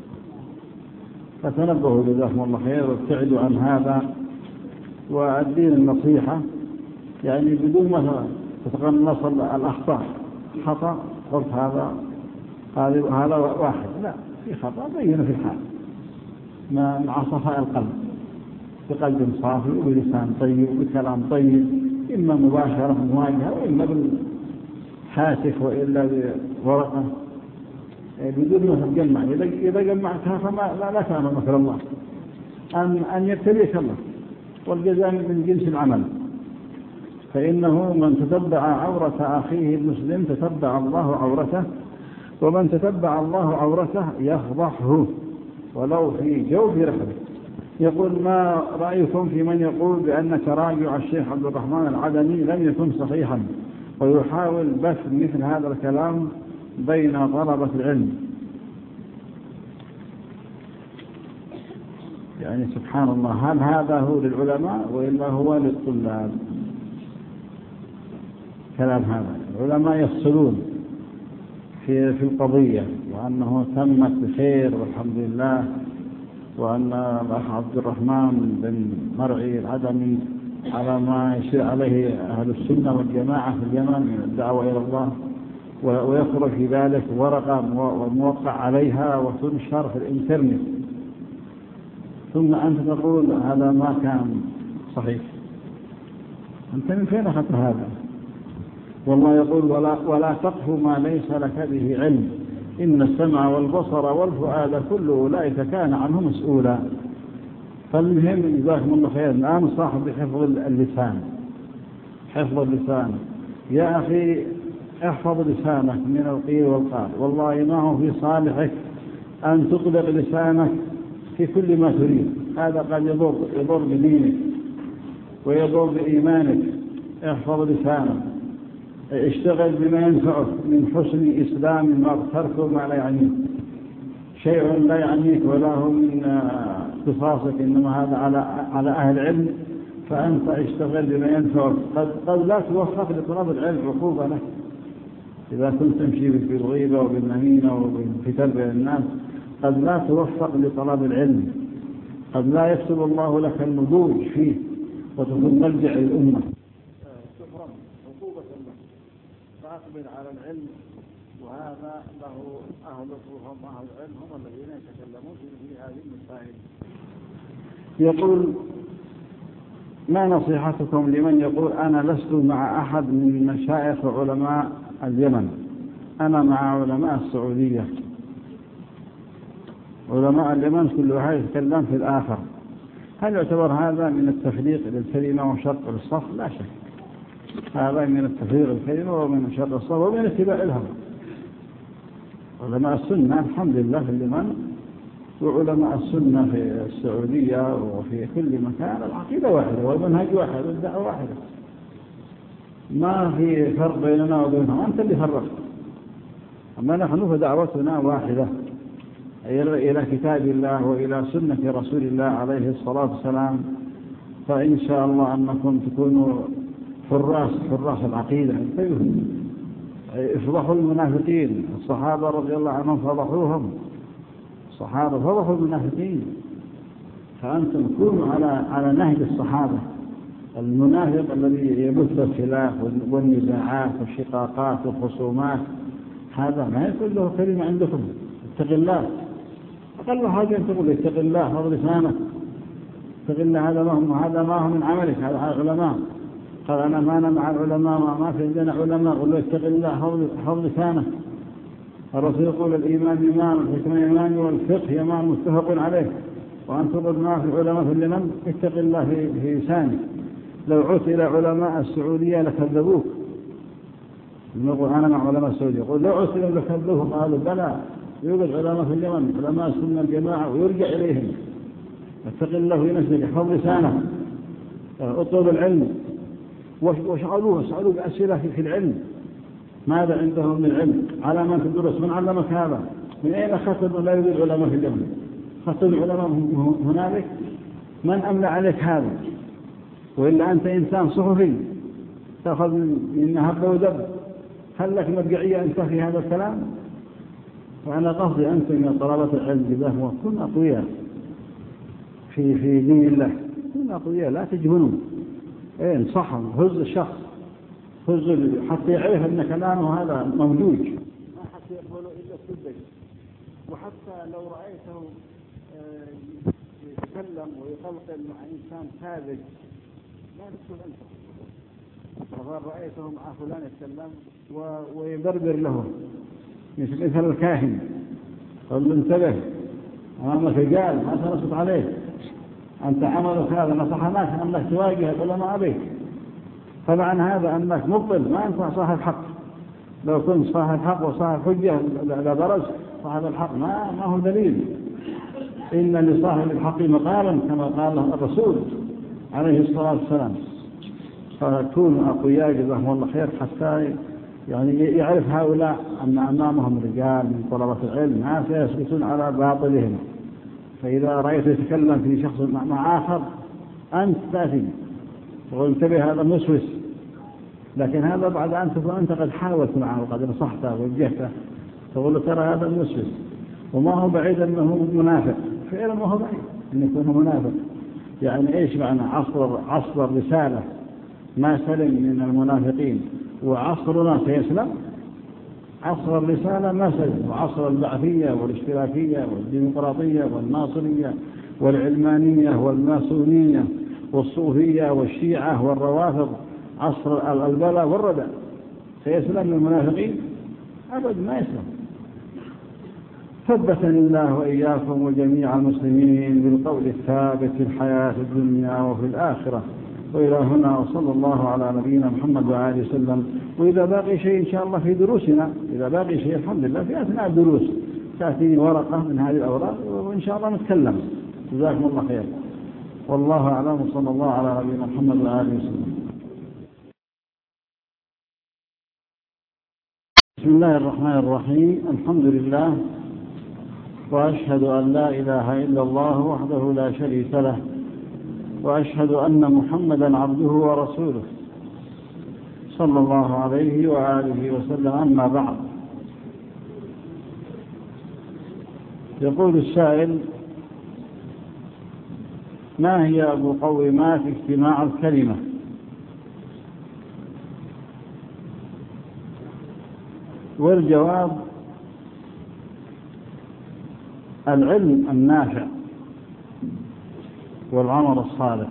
فتنبهوا جزاكم الله خير وابتعدوا عن هذا. والدين النصيحة يعني بدون ما تتقنص الأخطاء خطأ قلت هذا هذا واحد لا في خطأ بينه في الحال مع صفاء القلب بقلب صافي وبلسان طيب وبكلام طيب إما مباشرة مواجهة وإما بالحاسف وإلا بورقة بدون ما تتجمع. إذا جمعتها فما لا, لا كان مكر الله أن, أن يبتليك الله والجزاء من جنس العمل. فإنه من تتبع عورة أخيه المسلم تتبع الله عورته ومن تتبع الله عورته يفضحه ولو في جوف رحله. يقول ما رأيكم في من يقول بأن تراجع الشيخ عبد الرحمن العدني لم يكن صحيحا ويحاول بث مثل هذا الكلام بين طلبة العلم؟ يعني سبحان الله هل هذا هو للعلماء وإلا هو للطلاب؟ كلام هذا العلماء يفصلون في في القضية وأنه تمت بخير والحمد لله وأن الأخ عبد الرحمن بن مرعي العدني على ما يشير عليه أهل السنة والجماعة في اليمن من الدعوة إلى الله ويخرج في ذلك ورقة وموقع عليها وتنشر في الإنترنت ثم أنت تقول هذا ما كان صحيح. أنت من فين أخذت هذا؟ والله يقول ولا, ولا تقف ما ليس لك به علم إن السمع والبصر والفؤاد كل أولئك كان عنه مسؤولا. فالمهم جزاكم الله خير الآن صاحب حفظ اللسان حفظ اللسان يا أخي احفظ لسانك من القيل والقال. والله ما هو في صالحك أن تطلق لسانك في كل ما تريد. هذا قد يضر, يضر بدينك ويضر بإيمانك. احفظ لسانك اشتغل بما ينفعك من حسن إسلام المرء تركه ما لا يعنيك شيء لا يعنيك ولا هو من اختصاصك إنما هذا على على أهل العلم فأنت اشتغل بما ينفعك. قد, قد لا توفق لطلب العلم عقوبة لك إذا كنت تمشي بالغيبة وبالنميمة وبالفتن بين الناس قد لا توفق لطلب العلم قد لا يكتب الله لك النضوج فيه وتكون ملجأ للأمة. فأقبل على العلم وهذا له أهله وهم أهل العلم هم الذين يتكلمون في هذه المسائل. يقول ما نصيحتكم لمن يقول أنا لست مع أحد من مشايخ علماء اليمن أنا مع علماء السعودية. علماء اليمن كل واحد يتكلم في الآخر. هل يعتبر هذا من التفريق للكلمة وشق الصف؟ لا شك هذا من التفريق للكلمة ومن شق الصف ومن اتباع الهوى. علماء السنة الحمد لله في اليمن وعلماء السنة في السعودية وفي كل مكان العقيدة واحدة والمنهج واحد والدعوة واحدة ما في فرق بيننا وبينهم. أنت اللي فرقت أما نحن فدعوتنا واحدة إلى كتاب الله وإلى سنة رسول الله عليه الصلاة والسلام. فإن شاء الله أنكم تكونوا حراس حراس العقيدة. افضحوا المنافقين. الصحابة رضي الله عنهم فضحوهم. الصحابة فضحوا المنافقين فأنتم كونوا على على نهج الصحابة. المنافق الذي يبث الخلاف والنزاعات والشقاقات والخصومات هذا ما يقول له كلمة عندكم اتق الله. أقل حاجة تقول اتق الله حفظ لسانك اتق الله. هذا ما هو هذا ما هو من عملك. هذا علماء قال أنا ما أنا مع العلماء ما في عندنا علماء قل له اتق الله حفظ لسانك. الرسول يقول الإيمان إيمان والحكمة إيمان والفقه إيمان متفق عليه وأن تبغض ما في علماء في اليمن اتق الله في, في لسانك. لو عدت إلى علماء السعودية لكذبوك. نقول أنا مع علماء السعودية، يقول لو عدت إلى لكذبوهم، قالوا بلى يوجد علماء في اليمن علماء السنة الجماعة ويرجع إليهم. اتق الله في نفسك، احفظ لسانك، اطلب العلم. واشغلوه اسألوه بأسئلة في العلم، ماذا عندهم من علم؟ على ما تدرس، من علمك هذا؟ من أين أخذت لا يوجد علماء في اليمن؟ أخذت العلماء هنالك؟ من أملى عليك هذا؟ وإلا أنت إنسان صحفي تأخذ من هب ودب، هل لك مرجعية أنت في هذا الكلام؟ وأنا قصدي أنت من طلبة العلم بالله كن أقوياء في في دين الله، كن أقوياء لا تجبنوا. إيه انصحهم، هز الشخص، هز حتى يعرف أن كلامه هذا موجود، ما حتى يقبلوا إلا الصدق. وحتى لو رأيته يتكلم ويقلقل مع إنسان ساذج لا تدخل أنت. وقال رأيته مع فلان يتكلم ويبربر له مثل مثل الكاهن، قال له انتبه أمامك رجال ما تنصت عليه، أنت عملك هذا نصحناك أنك تواجه العلماء بك. فمعنى هذا أنك مبطل، ما أنت صاحب حق. لو كنت صاحب حق وصاحب حجة لدرج صاحب الحق، ما ما هو دليل. إن لصاحب الحق مقالا كما قال الرسول عليه الصلاة والسلام. فكونوا أقوياء جزاهم الله خير، حتى يعني يعرف هؤلاء أن أمامهم رجال من طلبة العلم ناس يسكتون على باطلهم. فإذا رأيت يتكلم في شخص مع آخر أنت تأتي تقول انتبه هذا مسوس، لكن هذا بعد أن تكون أنت قد حاولت معه وقد نصحته ووجهته، تقول له ترى هذا مسوس، وما هو بعيد أنه منافق، فعلا ما هو بعيد أن يكون منافق. يعني إيش معنى عصر عصر الرسالة ما سلم من المنافقين، وعصرنا سيسلم؟ عصر الرسالة ما سلم، وعصر البعثية والاشتراكية والديمقراطية والناصرية والعلمانية والماسونية والصوفية والشيعة والروافض، عصر البلاء والردى، سيسلم من المنافقين؟ أبد ما يسلم. ثبتني الله وإياكم وجميع المسلمين بالقول الثابت في الحياة الدنيا وفي الآخرة. وإلى هنا وصلى الله على نبينا محمد وآله وسلم. وإذا باقي شيء إن شاء الله في دروسنا، إذا باقي شيء الحمد لله في أثناء الدروس تأتيني ورقة من هذه الأوراق وإن شاء الله نتكلم. جزاكم الله خير، والله أعلم، وصلى الله على نبينا محمد وآله وسلم. بسم الله الرحمن الرحيم. الحمد لله، وأشهد أن لا إله إلا الله وحده لا شريك له، وأشهد أن محمدا عبده ورسوله صلى الله عليه وآله وسلم. أما بعد، يقول السائل: ما هي مقومات اجتماع الكلمة؟ والجواب: العلم النافع والعمل الصالح.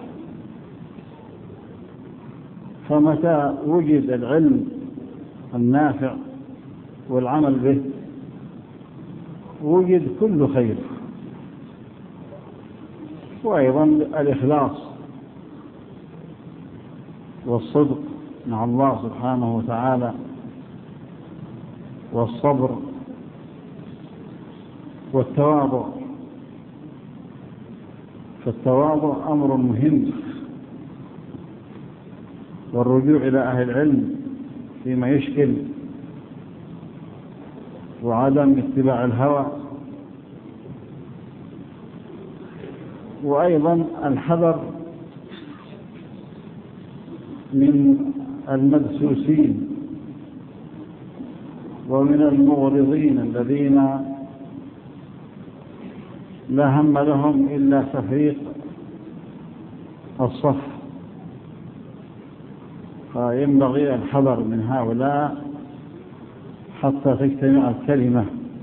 فمتى وجد العلم النافع والعمل به وجد كل خير. وأيضا الإخلاص والصدق مع الله سبحانه وتعالى، والصبر والتواضع. فالتواضع أمر مهم، والرجوع إلى أهل العلم فيما يشكل، وعدم اتباع الهوى، وأيضا الحذر من المدسوسين ومن المغرضين الذين لا هم لهم إلا تفريق الصف. فينبغي الحذر من هؤلاء حتى تجتمع الكلمة.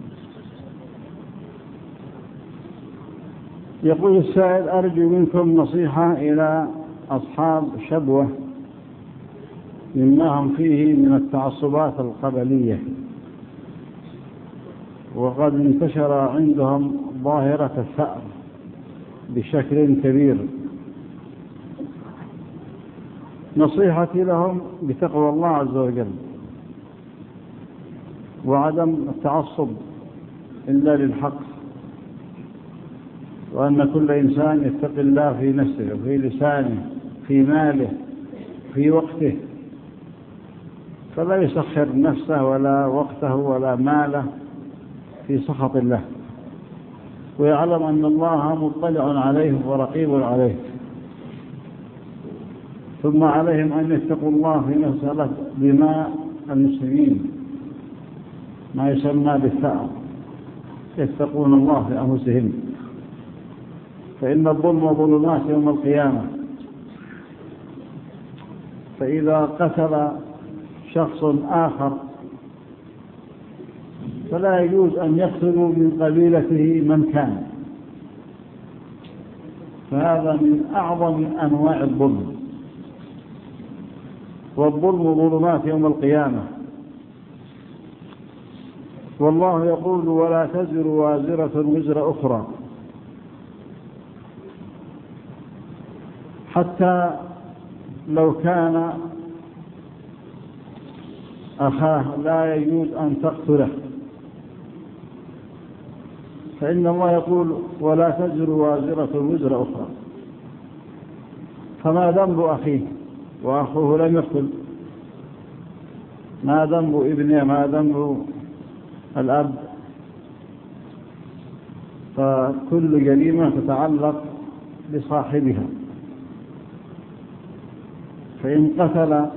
يقول السائل: أرجو منكم نصيحة إلى أصحاب شبوة مما هم فيه من التعصبات القبلية، وقد انتشر عندهم ظاهرة الثأر بشكل كبير. نصيحتي لهم بتقوى الله عز وجل وعدم التعصب إلا للحق، وأن كل إنسان يتقي الله في نفسه وفي لسانه في ماله في وقته، فلا يسخر نفسه ولا وقته ولا ماله في سخط الله، ويعلم أن الله مطلع عليه ورقيب عليه. ثم عليهم أن يتقوا الله في مسألة دماء المسلمين، ما يسمى بالثأر، يتقون الله في أنفسهم، فإن الظلم ظلمات يوم القيامة. فإذا قتل شخص آخر فلا يجوز أن يقتلوا من قبيلته من كان، فهذا من أعظم أنواع الظلم، والظلم ظلمات يوم القيامة. والله يقول: ولا تزر وازرة وزر أخرى. حتى لو كان أخاه لا يجوز أن تقتله، فإن الله يقول: ولا تزر وازرة وزر أخرى. فما ذنب أخيه وأخوه لم يقتل؟ ما ذنب ابنه؟ ما ذنب الأب؟ فكل جريمة تتعلق بصاحبها. فإن قتل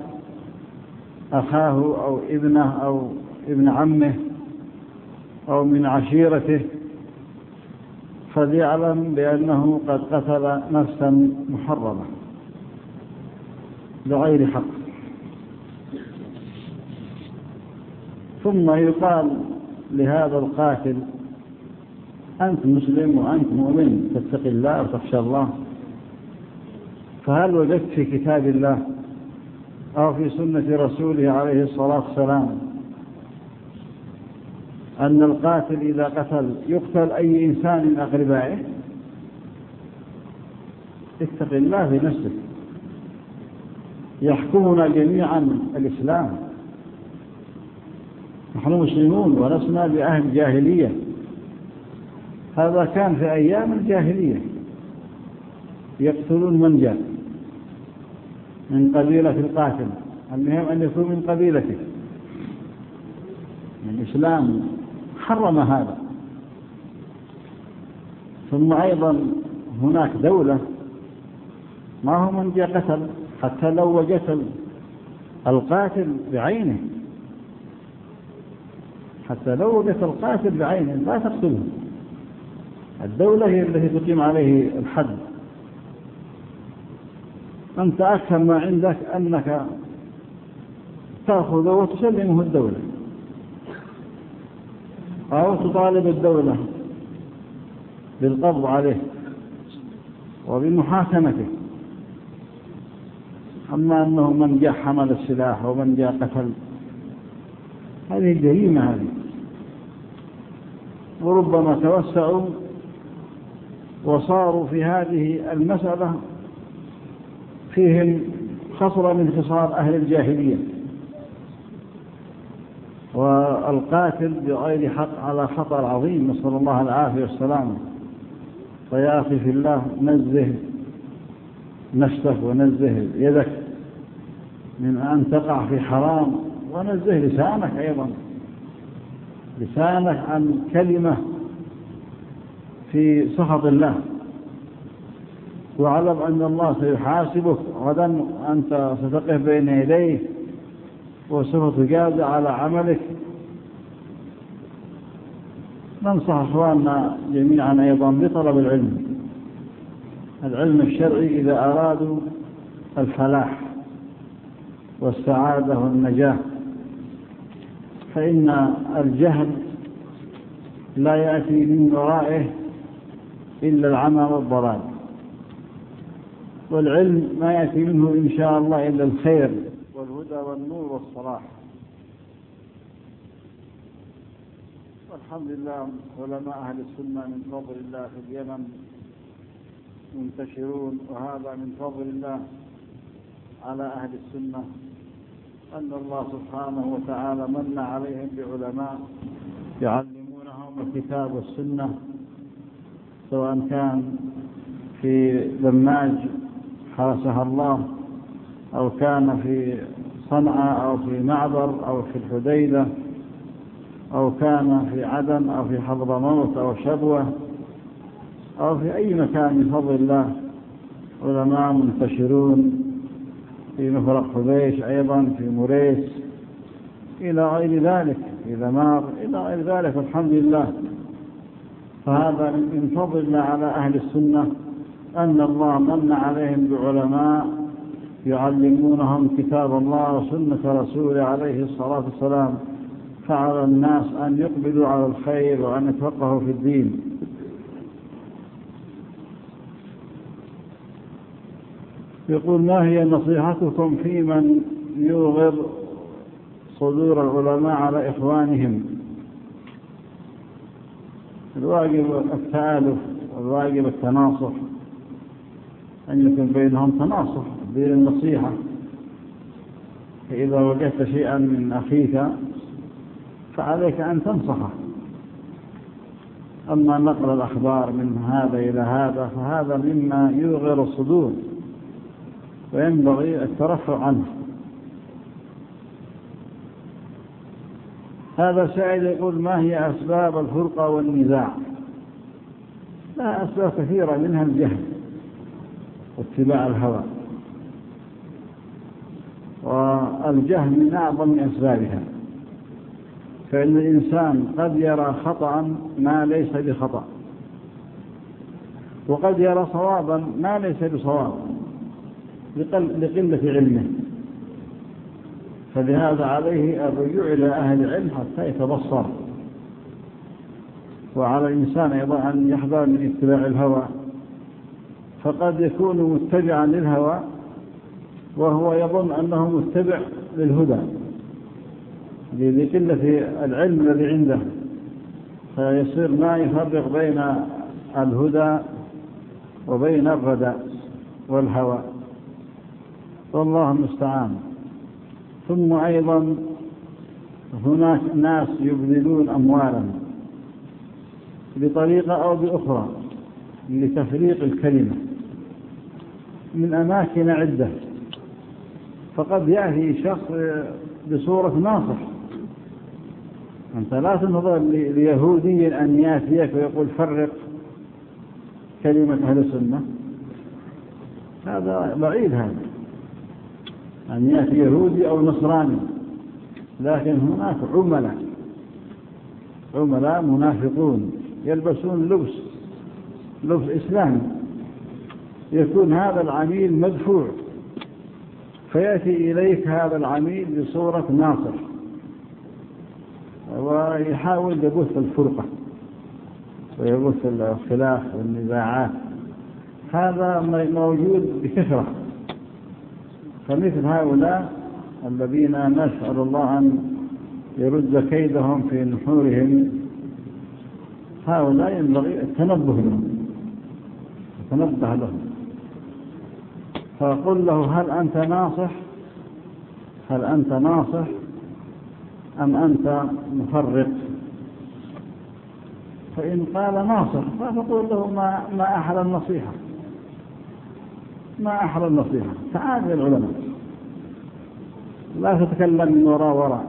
أخاه أو ابنه أو ابن عمه أو من عشيرته فليعلم بأنه قد قتل نفسا محرمة بغير حق. ثم يقال لهذا القاتل: أنت مسلم وأنت مؤمن، تتقي الله وتخشى الله، فهل وجدت في كتاب الله أو في سنة رسوله عليه الصلاة والسلام أن القاتل إذا قتل يقتل أي إنسان من أقربائه؟ اتق الله في نفسك. يحكمنا جميعا الإسلام، نحن مسلمون ولسنا بأهل جاهلية. هذا كان في أيام الجاهلية، يقتلون من جاء من قبيلة القاتل، المهم أن يكون من قبيلته. الإسلام حرم هذا. ثم أيضا هناك دولة ما هو من جاء قتل، حتى لو وجدت القاتل بعينه، حتى لو وجدت القاتل بعينه لا تقتله. الدولة هي التي تقيم عليه الحد. أنت أكثر ما عندك أنك تأخذه وتسلمه الدولة، أو تطالب الدولة بالقبض عليه وبمحاكمته. أما أنه من جاء حمل السلاح ومن جاء قتل، هذه الجريمة هذه. وربما توسعوا وصاروا في هذه المسألة فيهم خصلة من خصال أهل الجاهلية، والقاتل بغير حق على خطر عظيم، نسأل الله العافية والسلامة. فيا أخي في الله، نزه نفسك ونزه يدك من أن تقع في حرام، ونزه لسانك أيضا، لسانك عن كلمة في سخط الله. واعلم أن الله سيحاسبك غدا، أنت ستقف بين يديه وسوف تجازى على عملك. ننصح أخواننا جميعا أيضا بطلب العلم، العلم الشرعي إذا أرادوا الفلاح والسعادة والنجاة، فإن الجهل لا يأتي من ورائه إلا العمى والضلال، والعلم ما يأتي منه إن شاء الله إلا الخير والهدى والنور والصلاح. والحمد لله علماء أهل السنة من فضل الله في اليمن منتشرون. وهذا من فضل الله على أهل السنة، أن الله سبحانه وتعالى من عليهم بعلماء يعلمونهم الكتاب والسنة، سواء كان في دماج حرسها الله، أو كان في صنعاء، أو في معبر، أو في الحديدة، أو كان في عدن، أو في حضرموت، أو شبوة، أو في أي مكان من فضل الله علماء منتشرون، في مفرق حبيش أيضا، في مريس، إلى غير ذلك، في ذمار، إلى غير ذلك، الحمد لله. فهذا من فضل الله على أهل السنة، أن الله من عليهم بعلماء يعلمونهم كتاب الله وسنة رسوله عليه الصلاة والسلام، فعلى الناس أن يقبلوا على الخير وأن يتفقهوا في الدين. يقول: ما هي نصيحتكم في من يوغر صدور العلماء على إخوانهم؟ الواجب التآلف، والواجب التناصح، أن يكون بينهم تناصح بين النصيحة. فإذا وجدت شيئا من أخيك فعليك أن تنصحه. أما نقل الأخبار من هذا إلى هذا فهذا مما يوغر الصدور، وينبغي الترفع عنه. هذا سائل يقول: ما هي أسباب الفرقة والنزاع؟ لها أسباب كثيرة، منها الجهل واتباع الهوى، والجهل من أعظم أسبابها. فإن الإنسان قد يرى خطأ ما ليس بخطأ، وقد يرى صوابا ما ليس بصواب لقلة علمه، فلهذا عليه الرجوع إلى أهل العلم حتى يتبصر. وعلى الإنسان أيضا أن يحذر من اتباع الهوى، فقد يكون متبعا للهوى وهو يظن أنه متبع للهدى لقلة العلم الذي عنده، فيصير ما يفرق بين الهدى وبين الردى والهوى، والله المستعان. ثم أيضا هناك ناس يبذلون أموالا بطريقة أو بأخرى لتفريق الكلمة من أماكن عدة، فقد يأتي شخص بصورة ناصح. أنت لا تنظر ليهودي أن يأتيك ويقول فرق كلمة أهل السنة، هذا بعيد، هذا أن يأتي يهودي أو نصراني. لكن هناك عملاء عملاء منافقون يلبسون لبس لبس إسلامي، يكون هذا العميل مدفوع، فيأتي إليك هذا العميل بصورة ناصر، ويحاول يبث الفرقة ويبث الخلاف والنزاعات. هذا موجود بكثرة. فمثل هؤلاء الذين نسأل الله أن يرد كيدهم في نحورهم، هؤلاء ينبغي التنبه لهم، التنبه لهم. فقل له: هل أنت ناصح؟ هل أنت ناصح أم أنت مفرق؟ فإن قال ناصح فقل له: ما, ما أحلى النصيحة، ما أحلى النصيحة. تعال للعلماء، لا تتكلم من وراء وراء.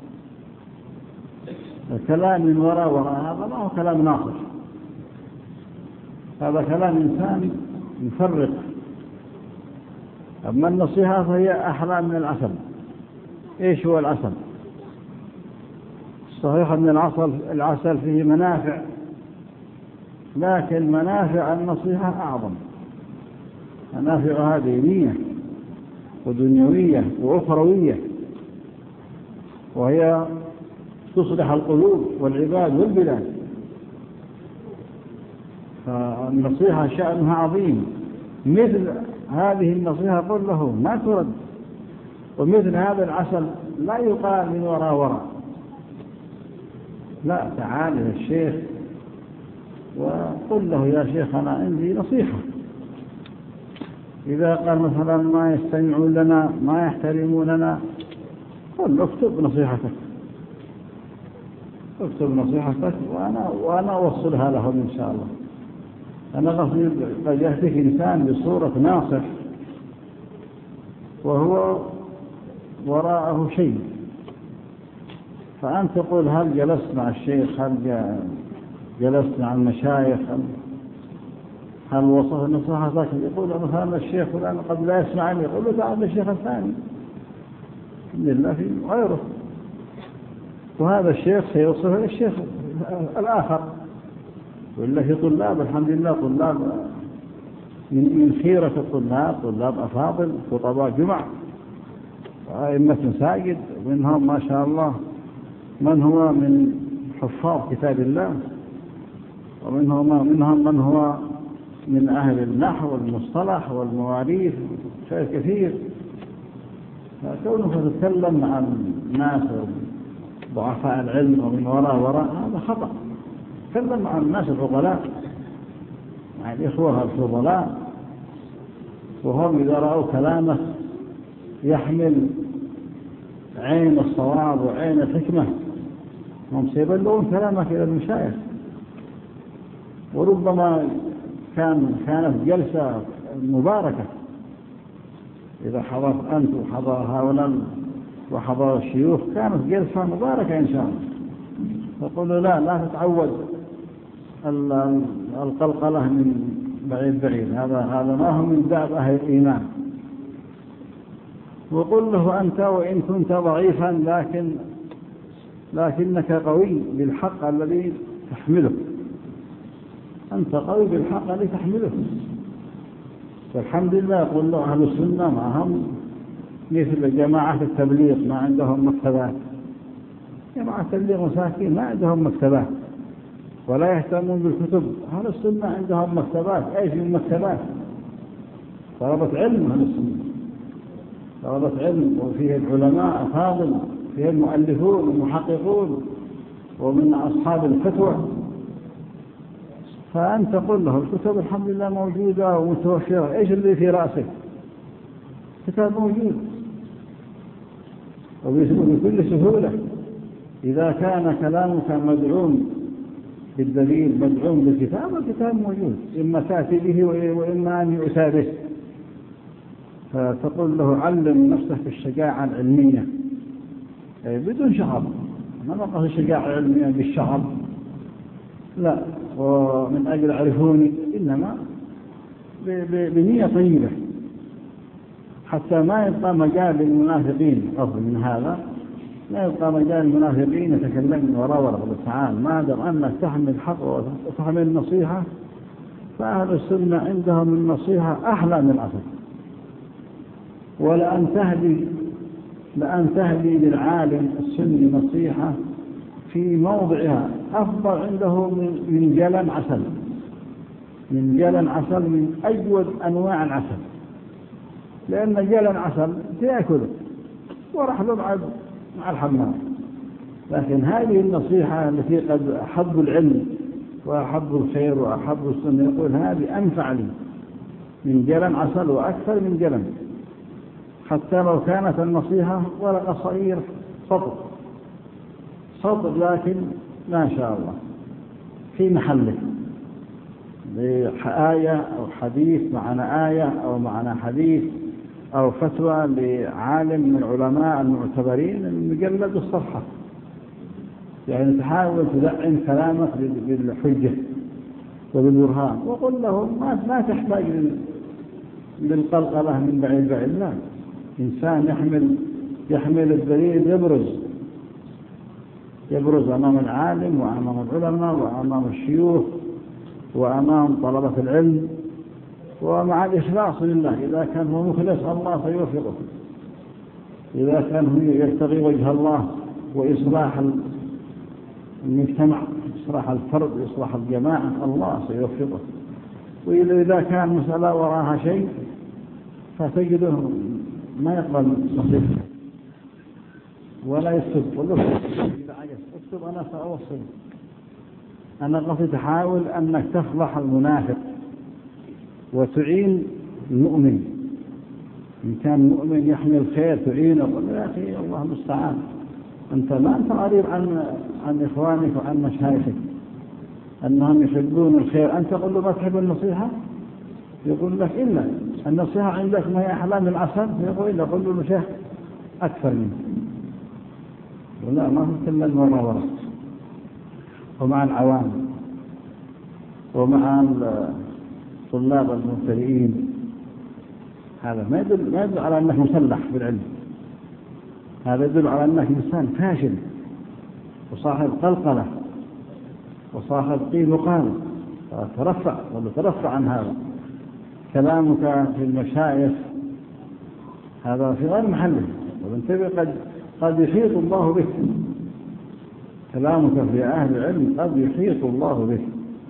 الكلام من وراء وراء هذا ما هو كلام ناصح، هذا كلام إنسان مفرق. أما النصيحة فهي أحلى من العسل. إيش هو العسل؟ صحيح أن العسل العسل فيه منافع، لكن منافع النصيحة أعظم. منافعها دينية ودنيوية وأخروية، وهي تصلح القلوب والعباد والبلاد. فالنصيحة شأنها عظيم. مثل هذه النصيحة قل له ما ترد، ومثل هذا العسل لا يقال من وراء وراء. لا، تعال إلى الشيخ وقل له: يا شيخ أنا عندي نصيحة، إذا قال مثلا ما يستمعون لنا ما يحترموننا، قل اكتب نصيحتك، اكتب نصيحتك وأنا, وأنا أوصلها لهم إن شاء الله. أنا قصدي قد يأتيك إنسان بصورة ناصح وهو وراءه شيء، فأنت تقول هل جلست مع الشيخ، هل جلست مع المشايخ، هل, هل وصف نصيحتك؟ يقول مثلا الشيخ فلان قد لا يسمعني، يقول له تعال الشيخ الثاني لله في غيره، وهذا الشيخ سيوصف للشيخ الآخر. وإلا في طلاب الحمد لله، طلاب من خيرة الطلاب، طلاب أفاضل خطباء جمع وأئمة مساجد، ومنهم ما شاء الله من هو من حفاظ كتاب الله، ومنهم منهم من هو من أهل النحو والمصطلح والمواريث، شيء كثير. فكونه تتكلم عن الناس ضعفاء العلم ومن وراء وراء هذا خطأ. تكلم عن الناس الفضلاء، مع الإخوة الفضلاء، وهم إذا رأوا كلامه يحمل عين الصواب وعين الحكمة هم سيبلغون كلامك إلى المشايخ. وربما كان كانت جلسة مباركة إذا حضرت أنت وحضر هؤلاء وحضر الشيوخ، كانت جلسة مباركة إن شاء الله. فقلوا لا لا تتعود القلقلة من بعيد بعيد، هذا هذا ما هو من داب أهل الإيمان. وقل له أنت وإن كنت ضعيفا لكن لكنك قوي بالحق الذي تحمله، أنت قوي بالحق الذي تحمله. فالحمد لله يقول له أهل السنة معهم مثل جماعة التبليغ ما عندهم مكتبات، جماعة التبليغ مساكين ما عندهم مكتبات ولا يهتمون بالكتب. أهل السنة عندهم مكتبات، أيش من مكتبات؟ طلبة علم أهل السنة، طلبة علم، وفيه العلماء أفاضل، فيه المؤلفون والمحققون ومن أصحاب الفتوى. فأنت قل له الكتب الحمد لله موجودة ومتوفرة، إيش اللي في رأسك؟ كتاب موجود وبكل سهولة. إذا كان كلامك مدعوم بالدليل مدعوم بالكتاب، الكتاب موجود، إما تأتي به وإما أن يؤتى به. فتقول له علم نفسك الشجاعة العلمية بدون شغب، ما نقص الشجاعة العلمية بالشغب لا، ومن أجل عرفوني، إنما بنية طيبة حتى ما يبقى مجال للمنافقين. أفضل من هذا لا يبقى مجال للمنافقين يتكلم من وراء وراء. تعال ما دام أنك تحمل الحق وتحمل النصيحة، فأهل السنة عندهم النصيحة أحلى من الأصل. ولأن تهدي لأن تهدي للعالم السني نصيحة في موضعها أفضل عنده من جلن عسل، من جلن عسل، من أجود أنواع العسل. لأن جلن عسل تأكله وراح له مع الحمام. لكن هذه النصيحة التي قد أحب العلم وأحب الخير وأحب السنة، يقول هذه أنفع لي من جلن عسل وأكثر من جلن، حتى لو كانت النصيحة ورقة صغير سطر سطر لكن ما شاء الله في محله، بآية أو حديث معنى آية أو معنى حديث أو فتوى لعالم من العلماء المعتبرين، المجلد الصفحة. يعني تحاول تدعم كلامك بالحجة وبالبرهان. وقل لهم ما, ما تحتاج للقلقلة من بعيد بعيد، لا، إنسان يحمل يحمل الدليل يبرز يبرز أمام العالم وأمام العلماء وأمام الشيوخ وأمام طلبة العلم، ومع الإخلاص لله. إذا كان هو مخلص الله سيوفقه، إذا كان هو يبتغي وجه الله وإصلاح المجتمع، إصلاح الفرد، إصلاح الجماعة، الله سيوفقه. وإذا كان مسألة وراها شيء فتجده ما يقبل نصيحته ولا يكتب. والله إذا عجز اكتب أنا سأوصل. أنا قصدي تحاول أنك تفضح المنافق وتعين المؤمن. إن كان مؤمن يحمل خير تعينه، قل يا أخي الله المستعان، أنت ما أنت قريب عن عن إخوانك وعن مشايخك أنهم يحبون الخير، أنت تقول له ما تحب النصيحة؟ يقول لك إلا النصيحة عندك ما هي أحلام العسل، يقول إلا قل له المشايخ أكثر منه. ولا ما في كل المرة ورا. ومع العوام ومع الطلاب المبتدئين، هذا ما يدل ما يدل على أنك مسلح بالعلم، هذا يدل على أنك إنسان فاشل وصاحب قلقلة وصاحب قيل وقال. ترفع ولا ترفع عن هذا. كلامك في المشايخ هذا في غير محله، وانتبه قد قد يحيط الله بك. كلامك في أهل العلم قد يحيط الله بك.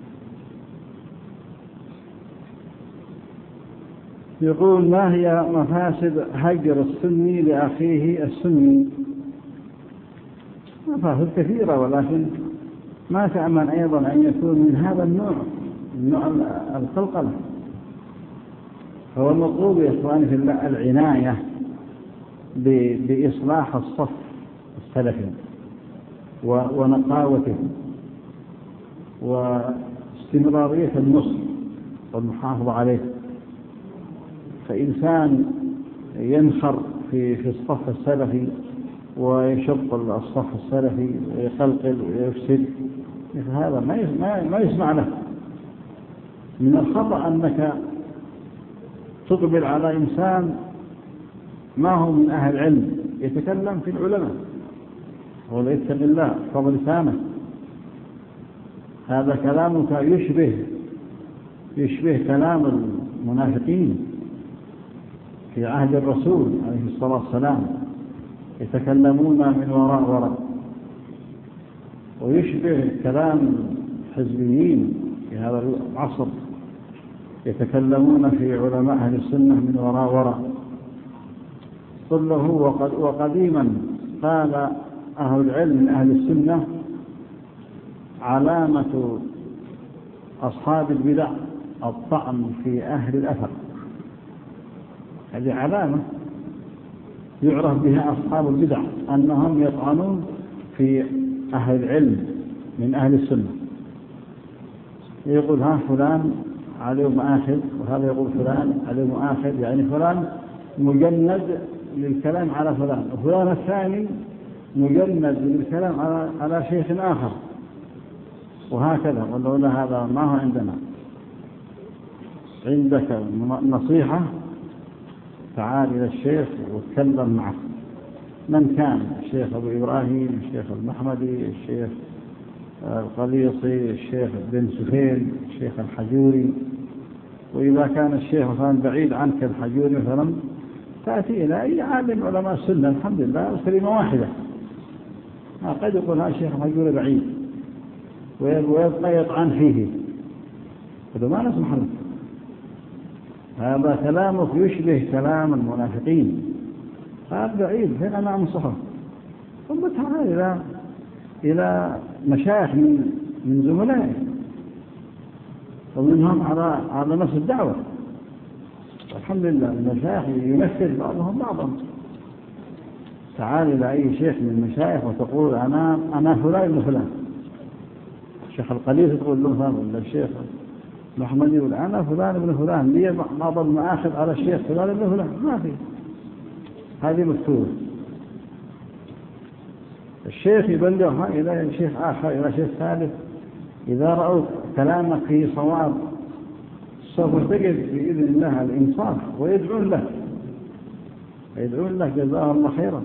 يقول ما هي مفاسد هجر السني لأخيه السني؟ مفاسد كثيرة، ولكن ما تأمن أيضا أن يكون من هذا النوع، النوع القلقلة. هو المطلوب يا إخواني في الله العناية بإصلاح الصف السلفي ونقاوته واستمرارية النصر والمحافظة عليه. فإنسان ينخر في في الصف السلفي ويشق الصف السلفي ويقلقل ويفسد، هذا ما ما يسمع له. من الخطأ أنك تقبل على إنسان ما هو من أهل العلم يتكلم في العلماء ولا يتقن الله فضل لسانه، هذا كلامك يشبه يشبه كلام المنافقين في عهد الرسول عليه الصلاة والسلام، يتكلمون من وراء وراء، ويشبه كلام الحزبيين في هذا العصر، يتكلمون في علماء أهل السنة من وراء وراء. قل له وقديما قال أهل العلم من أهل السنة علامة أصحاب البدع الطعن في أهل الأثر. هذه علامة يعرف بها أصحاب البدع أنهم يطعنون في أهل العلم من أهل السنة. يقول ها فلان عليه مآخذ، وهذا يقول فلان عليه مآخذ، يعني فلان مجند للكلام على فلان، وفلان الثاني مجند للكلام على على شيخ آخر، وهكذا. ولولا هذا ما هو عندنا. عندك نصيحة تعال إلى الشيخ واتكلم معه من كان، الشيخ أبو إبراهيم، الشيخ المحمدي، الشيخ القليصي، الشيخ بن سفين، الشيخ الحجوري. وإذا كان الشيخ مثلا بعيد عنك الحجوري مثلا تأتي إلى أي عالم علماء السنة، الحمد لله كلمة واحدة. قد يقول هذا الشيخ الحجوري بعيد ويبقى يطعن فيه، هذا ما نسمح له. هذا كلامك يشبه كلام المنافقين، هذا بعيد، فين أنا أنصحه؟ ثم تعال إلى إلى مشايخ من من زملائه ومنهم على على نفس الدعوة. الحمد لله المشايخ يمثل بعضهم بعضا. تعال إلى أي شيخ من المشايخ وتقول أنا أنا فلان ابن فلان. الشيخ القليل تقول له فلان، ولا الشيخ محمد يقول أنا فلان ابن فلان، لي بعض المآخذ على الشيخ فلان ابن فلان، ما في. هذه مكتوبة. الشيخ يبلغها إلى شيخ آخر إلى شيخ ثالث. إذا رأوا كلامك في صواب سوف تجد بإذن الله الإنصاف ويدعون له ويدعون له جزاه الله خيرا.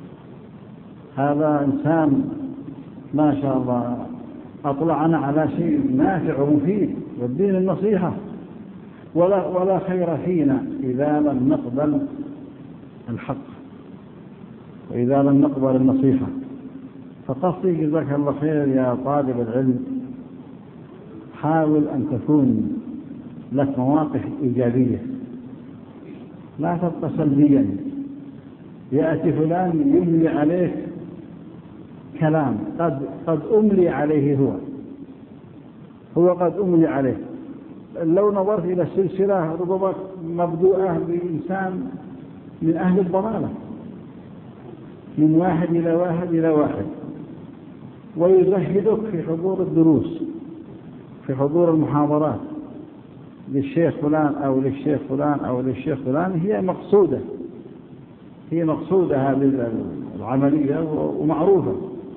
هذا إنسان ما شاء الله أطلعنا على شيء نافع ومفيد، والدين النصيحة. ولا ولا خير فينا إذا لم نقبل الحق وإذا لم نقبل النصيحة. فقصدي جزاك الله خير يا طالب العلم، حاول أن تكون لك مواقف إيجابية، لا تبقى سلبيا. يأتي فلان يملي عليك كلام قد قد أملي عليه، هو هو قد أملي عليه. لو نظرت إلى السلسلة ربما مبدوءة بإنسان من أهل الضلالة، من واحد إلى واحد إلى واحد، ويزهدك في حضور الدروس، في حضور المحاضرات للشيخ فلان أو للشيخ فلان أو للشيخ فلان. هي مقصودة، هي مقصودة هذه العملية ومعروفة.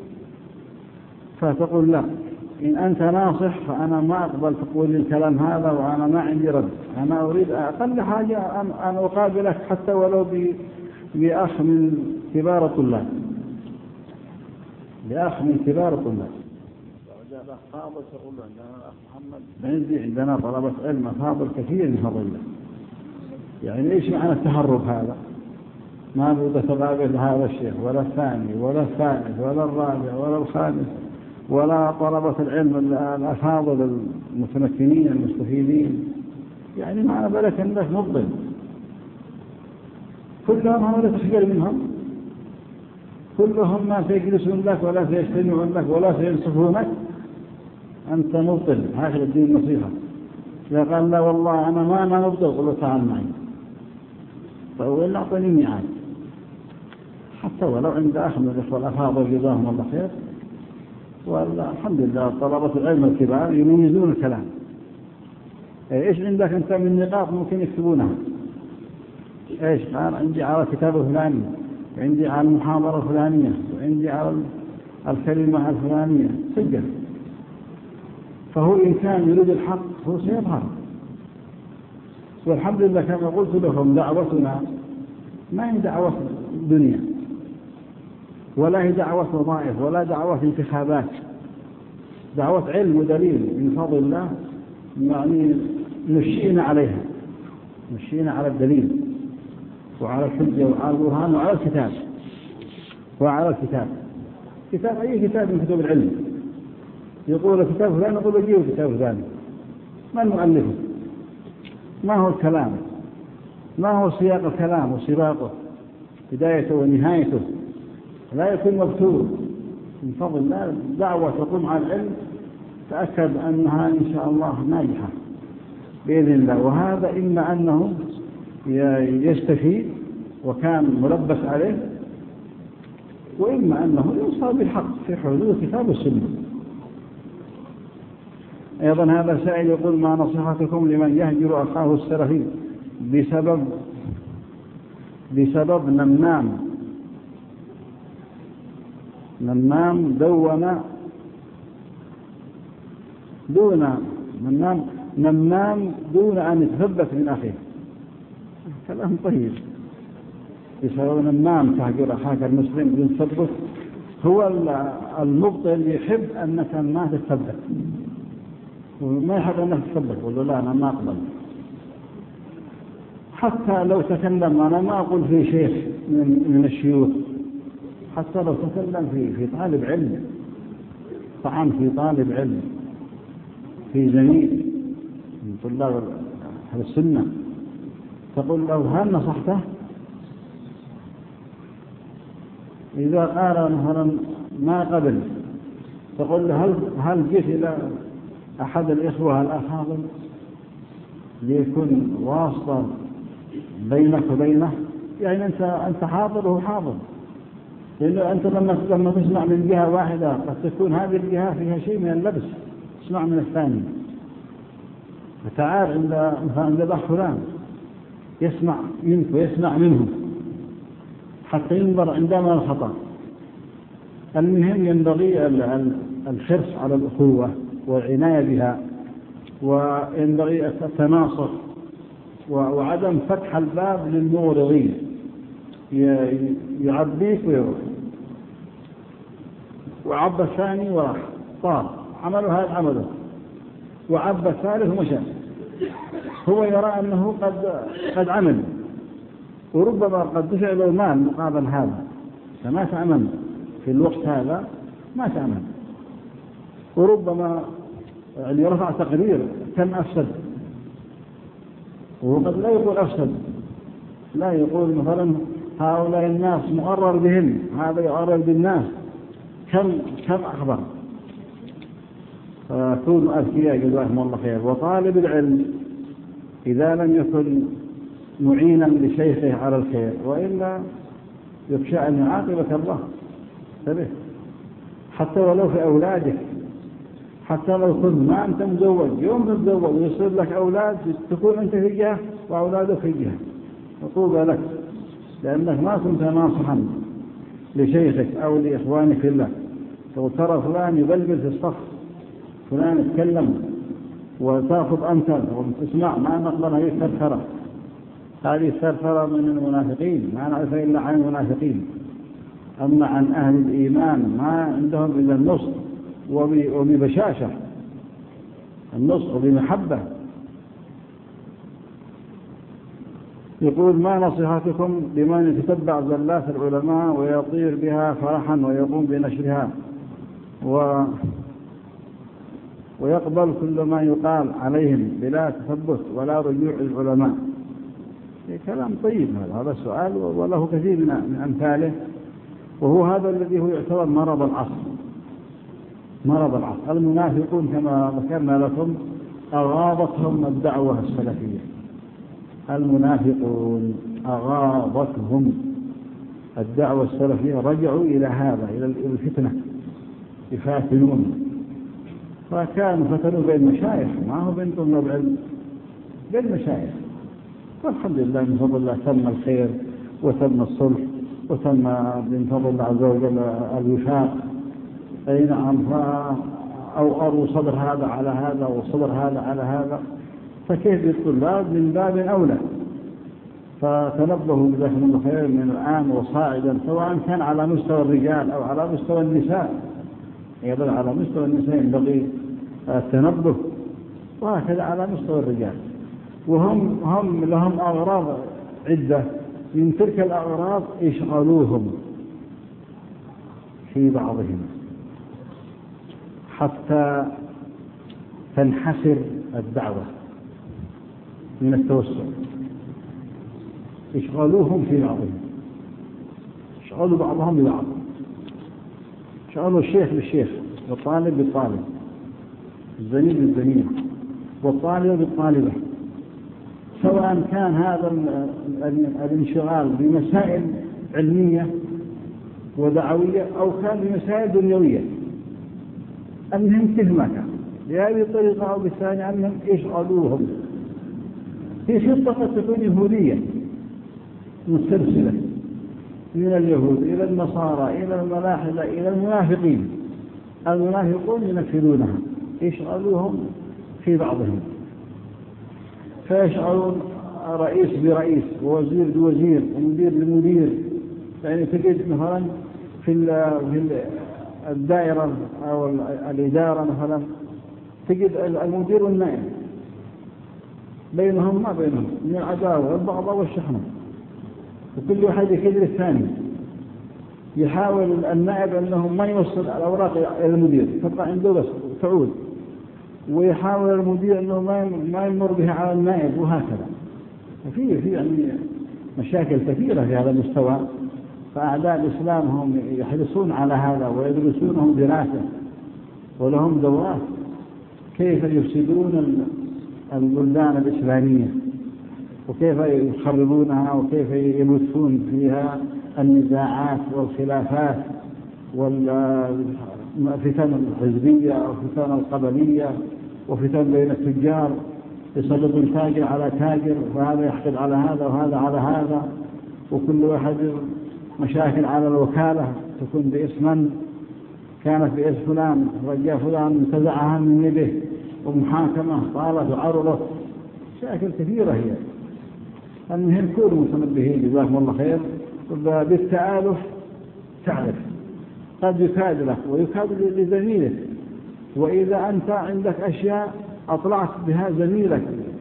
فتقول لا، إن أنت ناصح فأنا ما أقبل تقول لي الكلام هذا وأنا ما عندي رد. أنا أريد أقل حاجة أن أن أقابلك حتى ولو بأخ من كبار الطلاب، بأخ من كبار الطلاب. الأخ فاضل تقول عندنا الأخ محمد عندي عندنا طلبة علم فاضل كثير من فضله. يعني إيش معنى التهرب هذا؟ ما بد تقابل هذا الشيخ ولا الثاني ولا الثالث ولا الرابع ولا الخامس ولا طلبة العلم الأفاضل المتمكنين المستفيدين. يعني معنى بالك أنك مبطل، كلهم هم لا تخجل منهم، كلهم ما سيجلسون لك ولا سيجتمعون لك ولا سينصفونك، أنت مبطل. هكذا الدين نصيحة. إذا قال لا والله أنا ما أنا مبطل، قل له تعال معي، فأولا أعطني ميعاد، حتى ولو عند أخ من الإخوة الأفاضل جزاهم الله خير. والحمد لله طلبة العلم الكبار يميزون الكلام. إيش عندك أنت من نقاط ممكن يكتبونها؟ إيش قال عندي على كتاب الفلاني، وعندي على المحاضرة الفلانية، وعندي على الكلمة الفلانية، سجل. فهو إن كان يريد الحق هو سيظهر. والحمد لله كما قلت لهم دعوتنا ما هي دعوة دنيا، ولا هي دعوة وظائف، ولا دعوة انتخابات، دعوة علم ودليل من فضل الله. يعني نشينا عليها، نشينا على الدليل وعلى الحجة وعلى البرهان وعلى الكتاب، وعلى الكتاب كتاب أي كتاب من كتب العلم. يقول كتاب فلان نقول أجيب كتاب فلان، ما المؤلفه، ما هو الكلام، ما هو سياق الكلام وسباقه بدايته ونهايته، لا يكون مكتوب. من فضل الله دعوة تقوم على العلم تأكد أنها إن شاء الله ناجحة بإذن الله. وهذا إما أنه يستفيد وكان ملبس عليه، وإما أنه يوصل بالحق في حدود كتاب السنة. أيضا هذا سائل يقول ما نصيحتكم لمن يهجر أخاه السلفي بسبب بسبب نمام نمام دون دون نمام نمام دون أن يتثبت من أخيه. كلام طيب. بسبب نمام تهجر أخاك المسلم بدون تثبت. هو المبطل يحب أنك ما تتثبت، وما يحب أنك تثبت، يقول له لا أنا ما أقبل. حتى لو تكلم، أنا ما أقول في شيخ من, من الشيوخ، حتى لو تكلم في في طالب علم، طعن في طالب علم، في زميل من طلاب أهل السنة، تقول له هل نصحته؟ إذا قال مثلا ما قبل، تقول له هل هل جئت إلى أحد الإخوة الأفاضل ليكون واسطة بينك وبينه؟ يعني أنت أنت حاضر وهو حاضر، لأنه أنت لما لما تسمع من جهة واحدة قد تكون هذه الجهة فيها شيء من اللبس، تسمع من الثاني. فتعال عند مثلا عند الأخ فلان يسمع منك ويسمع منه حتى ينظر عندما الخطأ. المهم ينبغي الحرص على الأخوة والعناية بها، وينبغي التناصر وعدم فتح الباب للمغرضين يعبيك ويروح، وعب الثاني وراح طار عمله هذا عمله، وعب الثالث ومشى. هو يرى أنه قد قد عمل، وربما قد دفع له المال مقابل هذا، فما تأمن في الوقت هذا، ما تأمن. وربما يعني رفع تقرير كم أفسد، وقد لا يقول أفسد، لا يقول مثلا هؤلاء الناس مقرر بهم، هذا يقرر بالناس، كم كم أخبر. فكونوا أذكياء جزاكم الله خير. وطالب العلم إذا لم يكن معينا لشيخه على الخير، وإلا يخشى أن يعاقبك الله. انتبه، حتى ولو في أولادك، حتى لو كنت ما أنت مزوج، يوم تتزوج ويصير لك أولاد تكون أنت في جهة وأولادك في جهة، وطوبى لك، لأنك ما كنت ناصحا لشيخك أو لإخوانك في الله. لو ترى فلان يبلبل في الصف، فلان يتكلم وتأخذ أنت وتسمع، ما نقبل هذه الثرثرة، هذه الثرثرة من المنافقين، ما نعرف إلا عن المنافقين. أما عن أهل الإيمان ما عندهم إلا النصر وببشاشة، النصر وبمحبة. يقول: ما نصيحتكم لمن يتتبع زلات العلماء ويطير بها فرحا ويقوم بنشرها و... ويقبل كل ما يقال عليهم بلا تثبت ولا رجوع العلماء؟ كلام طيب هذا هذا السؤال، وله كثير من أمثاله، وهو هذا الذي هو يعتبر مرض العصر. مرض العصر المنافقون كما ذكرنا لكم أغاضتهم الدعوة السلفية. المنافقون أغاضتهم الدعوة السلفية، رجعوا إلى هذا، إلى الفتنة، يفاتنون. فكانوا فتنوا بين مشايخ، ما هو بين طلاب علم، بين مشايخ. والحمد لله من فضل الله تم الخير وتم الصلح وتم من فضل الله عز وجل الوفاق. أي نعم، أو أروا صدر هذا على هذا وصدر هذا على هذا، فكيف الطلاب من باب أولى. فتنبهوا بذلكم الخير من الآن وصاعدا، سواء كان على مستوى الرجال أو على مستوى النساء. أيضا على مستوى النساء ينبغي التنبه، وهكذا على مستوى الرجال. وهم هم لهم أغراض عدة، من تلك الأغراض يشغلوهم في بعضهم حتى تنحسر الدعوة من التوسع. يشغلوهم في بعضهم، يشغلوا بعضهم ببعض، يشغلوا الشيخ بالشيخ، والطالب بالطالب، الزميل بالزميل، والطالب بالطالبة، سواء كان هذا الانشغال بمسائل علمية ودعوية أو كان بمسائل دنيوية. المهم كيف ما كان، بهذه الطريقة أو بالثانية، أنهم يشغلوهم في خطة قد تكون يهودية مسترسلة من اليهود إلى النصارى إلى الملاحدة إلى المنافقين. المنافقون ينفذونها، يشغلوهم في بعضهم، فيشغلون رئيس برئيس ووزير بوزير ومدير بمدير. يعني تجد مثلا في الدائرة أو الإدارة مثلا تجد المدير والنائب بينهم ما بينهم من العداوة والبغضاء والشحنة، وكل واحد يكذب الثاني. يحاول النائب أنه ما يوصل الأوراق إلى المدير، تبقى عنده بس تعود، ويحاول المدير أنه ما يمر بها على النائب، وهكذا. وفي في يعني مشاكل كثيرة في هذا المستوى. فأعداء الإسلام هم يحرصون على هذا ويدرسونهم دراسة، ولهم دورات كيف يفسدون البلدان الإسلامية، وكيف يخربونها، وكيف يبثون فيها النزاعات والخلافات والفتن الحزبية أو فتن القبلية وفتن بين التجار. يسلط تاجر على تاجر، وهذا يحقد على هذا وهذا على هذا، وكل واحد مشاكل على الوكالة تكون باسم من، كانت باسم فلان، رجاء فلان انتزعها من يده، ومحاكمة طالت وعرضت، مشاكل كثيرة هي. المهم كونوا متنبهين جزاكم الله خير. بالتآلف تعرف، قد يكاد لك ويكاد لزميلك، وإذا أنت عندك أشياء أطلعت بها زميلك،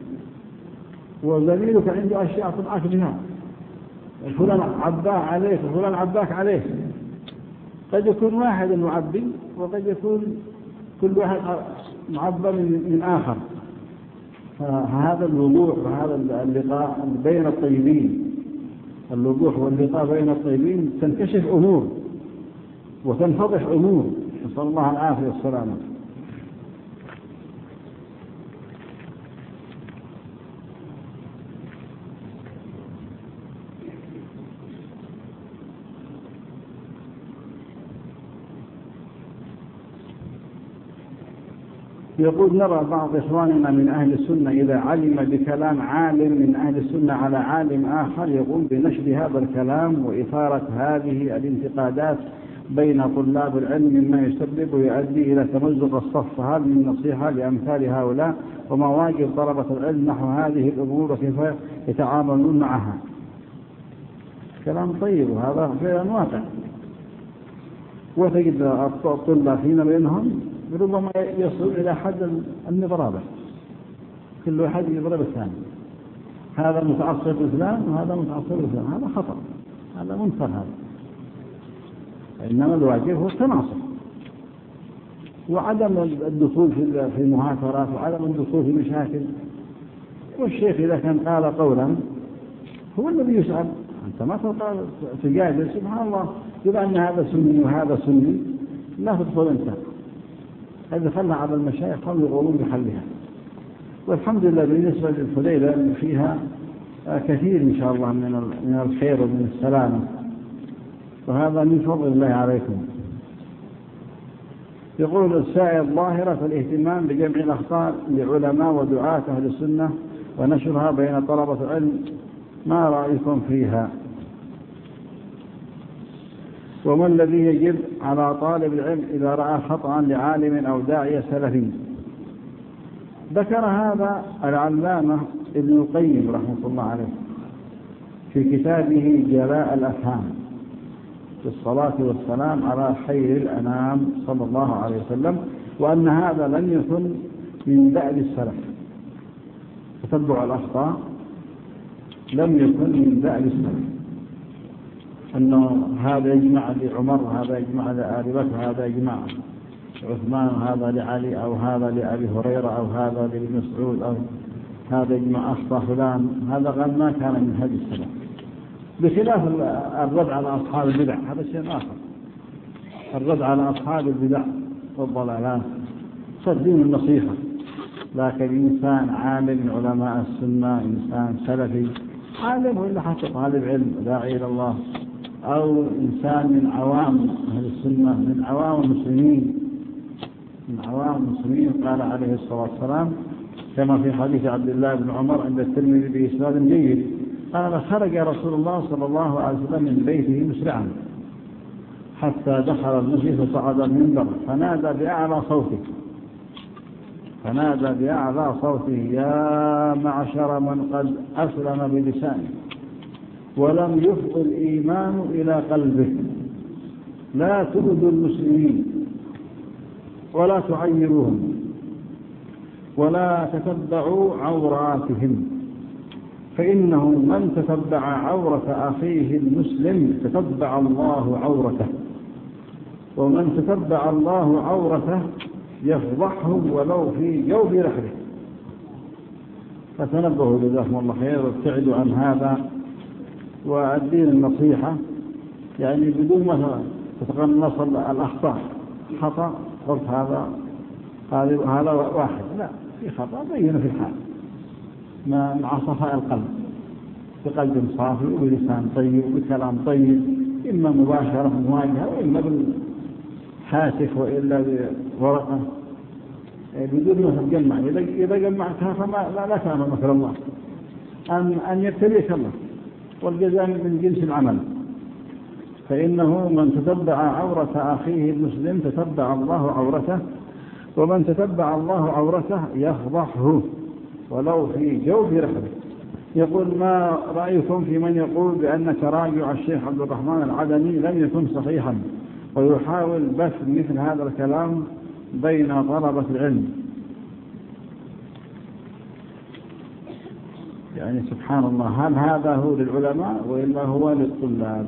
وزميلك عنده أشياء أطلعت بها، فلان عباه عليك وفلان عباك عليك. قد يكون واحد معبي، وقد يكون كل واحد معبى من آخر. فهذا الوضوح وهذا اللقاء بين الطيبين، الوضوح واللقاء بين الطيبين، تنكشف أمور وتنفضح أمور، نسأل الله العافية والسلامة. يقول نرى بعض إخواننا من أهل السنة إذا علم بكلام عالم من أهل السنة على عالم آخر يقوم بنشر هذا الكلام وإثارة هذه الانتقادات بين طلاب العلم مما يسبب ويؤدي إلى تمزق الصف. هل من نصيحة لأمثال هؤلاء وما واجب طلبة العلم نحو هذه الأمور وكيف يتعاملون معها؟ كلام طيب وهذا فعلا واقع، وتجد الطلاب فينا بينهم ربما يصل إلى حد النضرابة، كل واحد يضرب الثاني، هذا متعصب الإسلام وهذا متعصب الإسلام، هذا خطأ، هذا منكر. هذا إنما الواجب هو التناصر وعدم الدخول في المهاترات وعدم الدخول في مشاكل. والشيخ إذا كان قال قولا هو الذي يسأل، أنت ما تقال تجادل سبحان الله يبقى أن هذا سني وهذا سني، لا تدخل أنت. هذا خلى على المشايخ هم يقولون بحلها. والحمد لله بالنسبة للفليلة فيها كثير إن شاء الله من الخير ومن السلامة، وهذا من فضل الله عليكم. يقول السائل ظاهرة الاهتمام بجمع الأخطاء لعلماء ودعاة أهل السنة ونشرها بين طلبة العلم، ما رأيكم فيها؟ وما الذي يجب على طالب العلم إذا رأى خطأ لعالم أو داعية سلفي؟ ذكر هذا العلامة ابن القيم رحمه الله عليه في كتابه جلاء الأفهام في الصلاة والسلام على خير الأنام صلى الله عليه وسلم، وأن هذا لم يكن من دأب السلف. تتبع الأخطاء لم يكن من دأب السلف، أنه هذا يجمع لعمر وهذا يجمع لآل بكر وهذا يجمع عثمان وهذا لعلي أو هذا لأبي هريرة أو هذا لابن مسعود أو هذا يجمع أخطاء فلان، هذا غير ما كان من هذه السلف. بخلاف الرد على أصحاب البدع هذا شيء آخر. الرد على أصحاب البدع والضلالات صدين النصيحة، لكن إنسان عالم من علماء السنة، إنسان سلفي عالم وإلا حتى طالب علم داعي إلى الله، أو إنسان من عوام أهل السنة من عوام المسلمين من عوام المسلمين قال عليه الصلاة والسلام كما في حديث عبد الله بن عمر عند الترمذي بإسناد جيد قال خرج رسول الله صلى الله عليه وسلم من بيته مسرعا حتى دخل المسجد فصعد المنبر فنادى بأعلى صوته فنادى بأعلى صوته يا معشر من قد أسلم بلسانه ولم يفض الإيمان إلى قلبه لا تؤذوا المسلمين ولا تعيروهم ولا تتبعوا عوراتهم، فإنه من تتبع عورة أخيه المسلم تتبع الله عورته، ومن تتبع الله عورته يفضحه ولو في جوف رحله. فتنبهوا جزاكم الله خير وابتعدوا عن هذا، والدين النصيحة يعني بدون ما تتقنص الأخطاء. خطأ قلت هذا هذا واحد، لا في خطأ بينه في الحال مع صفاء القلب، بقلب صافي وبلسان طيب وبكلام طيب، إما مباشرة مواجهة وإما بالهاتف وإلا بورقة بدون ما تجمع. إذا جمعتها فما لا, لا كان مكر الله أن أن يبتليك الله، والجزاء من جنس العمل. فإنه من تتبع عورة أخيه المسلم تتبع الله عورته، ومن تتبع الله عورته يفضحه ولو في جوف رحله. يقول ما رأيكم في من يقول بأن تراجع الشيخ عبد الرحمن العدني لم يكن صحيحا ويحاول بث مثل هذا الكلام بين طلبة العلم؟ يعني سبحان الله، هل هذا هو للعلماء وإلا هو للطلاب؟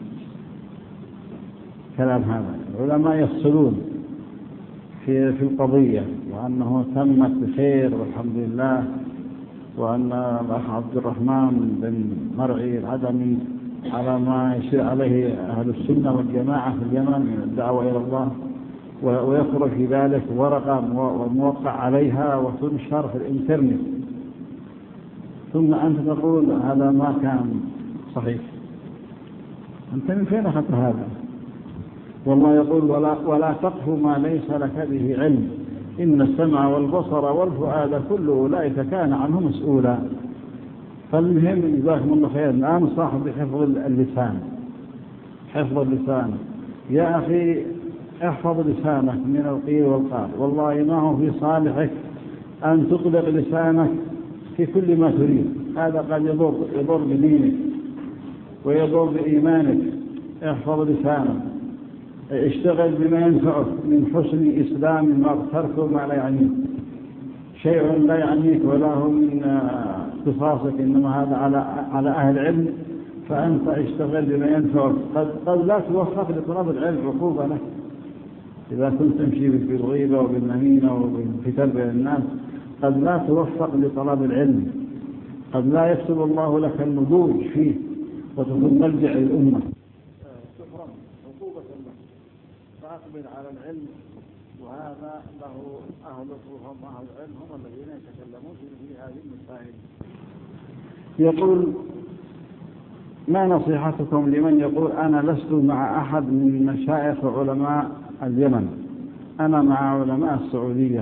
كلام هذا العلماء يفصلون في في القضية، وأنه تمت بخير والحمد لله، وأن الأخ عبد الرحمن بن مرعي العدني على ما يشير عليه أهل السنة والجماعة في اليمن من الدعوة إلى الله، ويخرج في ذلك ورقة وموقع عليها وتنشر في الإنترنت، ثم أنت تقول هذا ما كان صحيح. أنت من فين أخذت هذا؟ والله يقول ولا, ولا تقف ما ليس لك به علم إن السمع والبصر والفؤاد كل أولئك كان عنه مسؤولا. فالمهم جزاكم الله خير الآن صاحب بحفظ اللسان، حفظ اللسان يا أخي، احفظ لسانك من القيل والقال. والله ما هو في صالحك أن تطلق لسانك في كل ما تريد، هذا قد يضر يضر بدينك ويضر بإيمانك. احفظ لسانك، اشتغل بما ينفعك من حسن إسلام المرء، تركه ما لا يعنيك، شيء لا يعنيك ولا هو من اختصاصك، إنما هذا على على أهل العلم، فأنت اشتغل بما ينفعك. قد, قد لا توفق لطلب العلم، عقوبة لك إذا كنت تمشي بالغيبة وبالنميمة وبالفتن بين الناس، قد لا توفق لطلب العلم، قد لا يكتب الله لك النضوج فيه وتكون ملجأ للأمة. تحرم عقوبة لك، فأقبل على العلم، وهذا له أهله وهم أهل العلم، هم الذين يتكلمون في هذه المسائل. يقول: ما نصيحتكم لمن يقول أنا لست مع أحد من مشايخ علماء اليمن، أنا مع علماء السعودية؟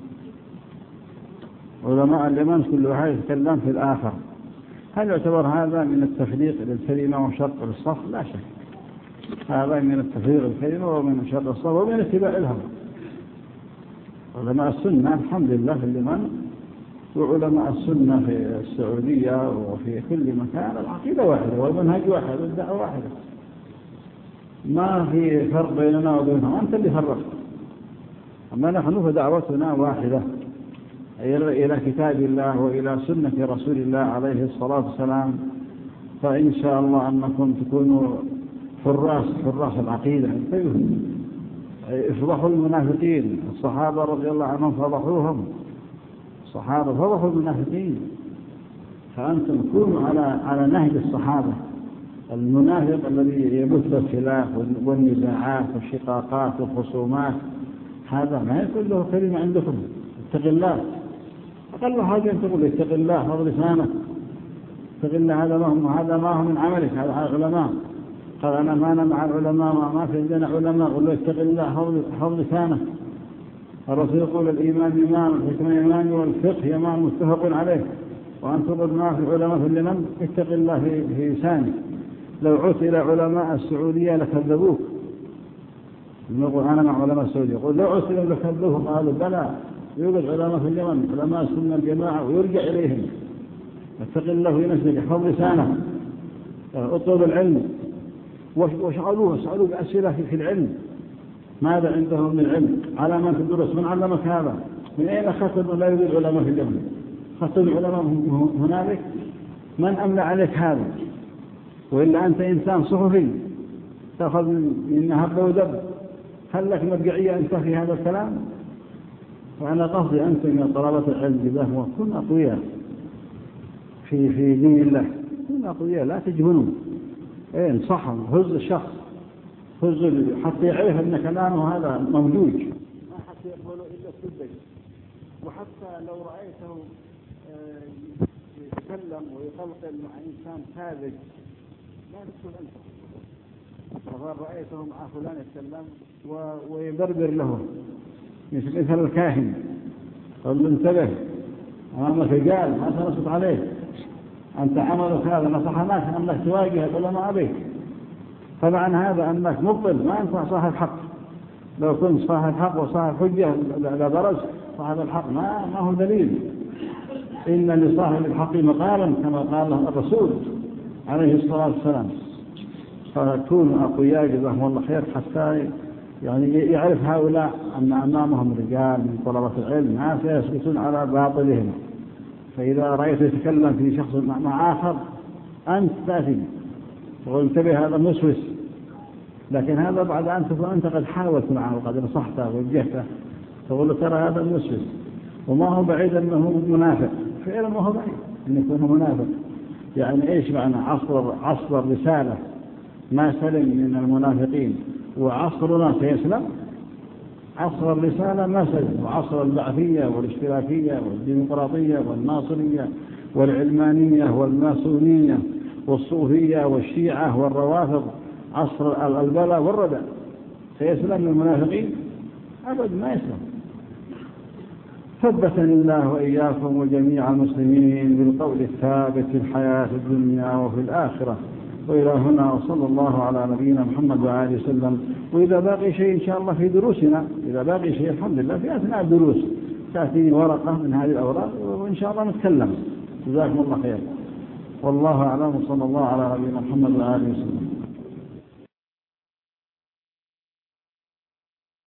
علماء اليمن كل واحد يتكلم في الآخر. هل يعتبر هذا من التفريق للكلمة وشق الصف؟ لا شك، هذا من التفريق للكلمة ومن شق الصف ومن اتباع الهوى. علماء السنة الحمد لله في اليمن، وعلماء السنة في السعودية وفي كل مكان العقيدة واحدة والمنهج واحد والدعوة واحدة، ما في فرق بيننا وبينهم، أنت اللي فرقت. أما نحن فدعوتنا واحدة إلى كتاب الله وإلى سنة رسول الله عليه الصلاة والسلام. فإن شاء الله أنكم تكونوا حراس حراس العقيدة، افضحوا المنافقين. الصحابة رضي الله عنهم فضحوهم، الصحابة فضحوا المنافقين، فأنتم كونوا على على نهج الصحابة. المنافق الذي يبث الخلاف والنزاعات والشقاقات والخصومات، هذا ما يكون له كلمة عندكم. اتق الله، أقل حاجة أن تقول اتق الله، فضل لسانك، اتق الله، هذا ما هو هذا ما هو من عملك، هذا علماء. قال أنا ما أنا مع العلماء، ما في عندنا علماء، قل له اتق الله، فضل لسانك. الرسول يقول الإيمان إيمان، والحكمة إيمان، والفقه إيمان، متفق عليه. وأن تقول ما في العلماء في اليمن، اتق الله في لسانك. لو عدت إلى علماء السعودية لكذبوك. نقول أنا مع علماء السعودية، يقول لو عدت إلى لكذبوهم. قالوا بلى، يوجد علماء في اليمن، علماء السنة الجماعة، ويرجع إليهم. اتق الله في نفسك، احفظ لسانك، اطلب العلم. واشغلوه، اسألوه بأسئلة في العلم، ماذا عندهم من علم، على ما تدرس، من علمك هذا، من أين أخذت لا يوجد علماء في اليمن؟ أخذت العلماء هنالك؟ من أملى عليك هذا؟ وإلا أنت إنسان صحفي تأخذ من هب ودب، هل لك مرجعية أنت في هذا الكلام؟ وأنا قصدي أنت من طلبة العلم جزاهم، كن أقوياء في في دين الله، كن أقوياء، لا تجبنوا. إيه، انصحهم، هز الشخص، هز حتى يعرف أن كلامه هذا موجود، ما حتى يقبله إلا الصدق. وحتى لو رأيته يتكلم ويقلقل مع إنسان ساذج، لا تدخل أنت. وقال رأيته مع فلان يتكلم ويبربر له مثل الكاهن، قال له انتبه أمامك رجال ما تنصت عليه، أنت عملك هذا نصحناك أنك تواجه العلماء أبيك. فمعنى هذا أنك مبطل، ما أنت صاحب حق. لو كنت صاحب حق وصاحب حجة لبرز صاحب الحق، ما ما هو دليل. إن لصاحب الحق مقالا كما قال الرسول عليه الصلاة والسلام. فكونوا أقوياء جزاهم الله خير، حتى يعني يعرف هؤلاء أن أمامهم رجال من طلبة العلم ما سيسكتون على باطلهم. فإذا رأيت يتكلم في شخص مع آخر أنت تأتي وانتبه هذا مسوس، لكن هذا بعد أن تكون أنت قد حاولت معه وقد نصحته ووجهته، تقول له ترى هذا مسوس، وما هو بعيد أنه منافق، فعلا ما هو بعيد أن يكون منافق. يعني إيش معنى عصر عصر الرسالة ما سلم من المنافقين، وعصرنا سيسلم؟ عصر الرسالة ما سلم، وعصر البعثية والاشتراكية والديمقراطية والناصرية والعلمانية والماسونية والصوفية والشيعة والروافض، عصر البلاء والردى، سيسلم من المنافقين؟ أبدا ما يسلم. ثبتني الله وإياكم وجميع المسلمين بالقول الثابت في الحياة الدنيا وفي الآخرة. وإلى هنا وصلى الله على نبينا محمد وآله وسلم. وإذا باقي شيء إن شاء الله في دروسنا، إذا باقي شيء الحمد لله في أثناء الدروس تأتيني ورقة من هذه الأوراق وإن شاء الله نتكلم. جزاكم الله خير، والله أعلم، وصلى الله على نبينا محمد وآله وسلم.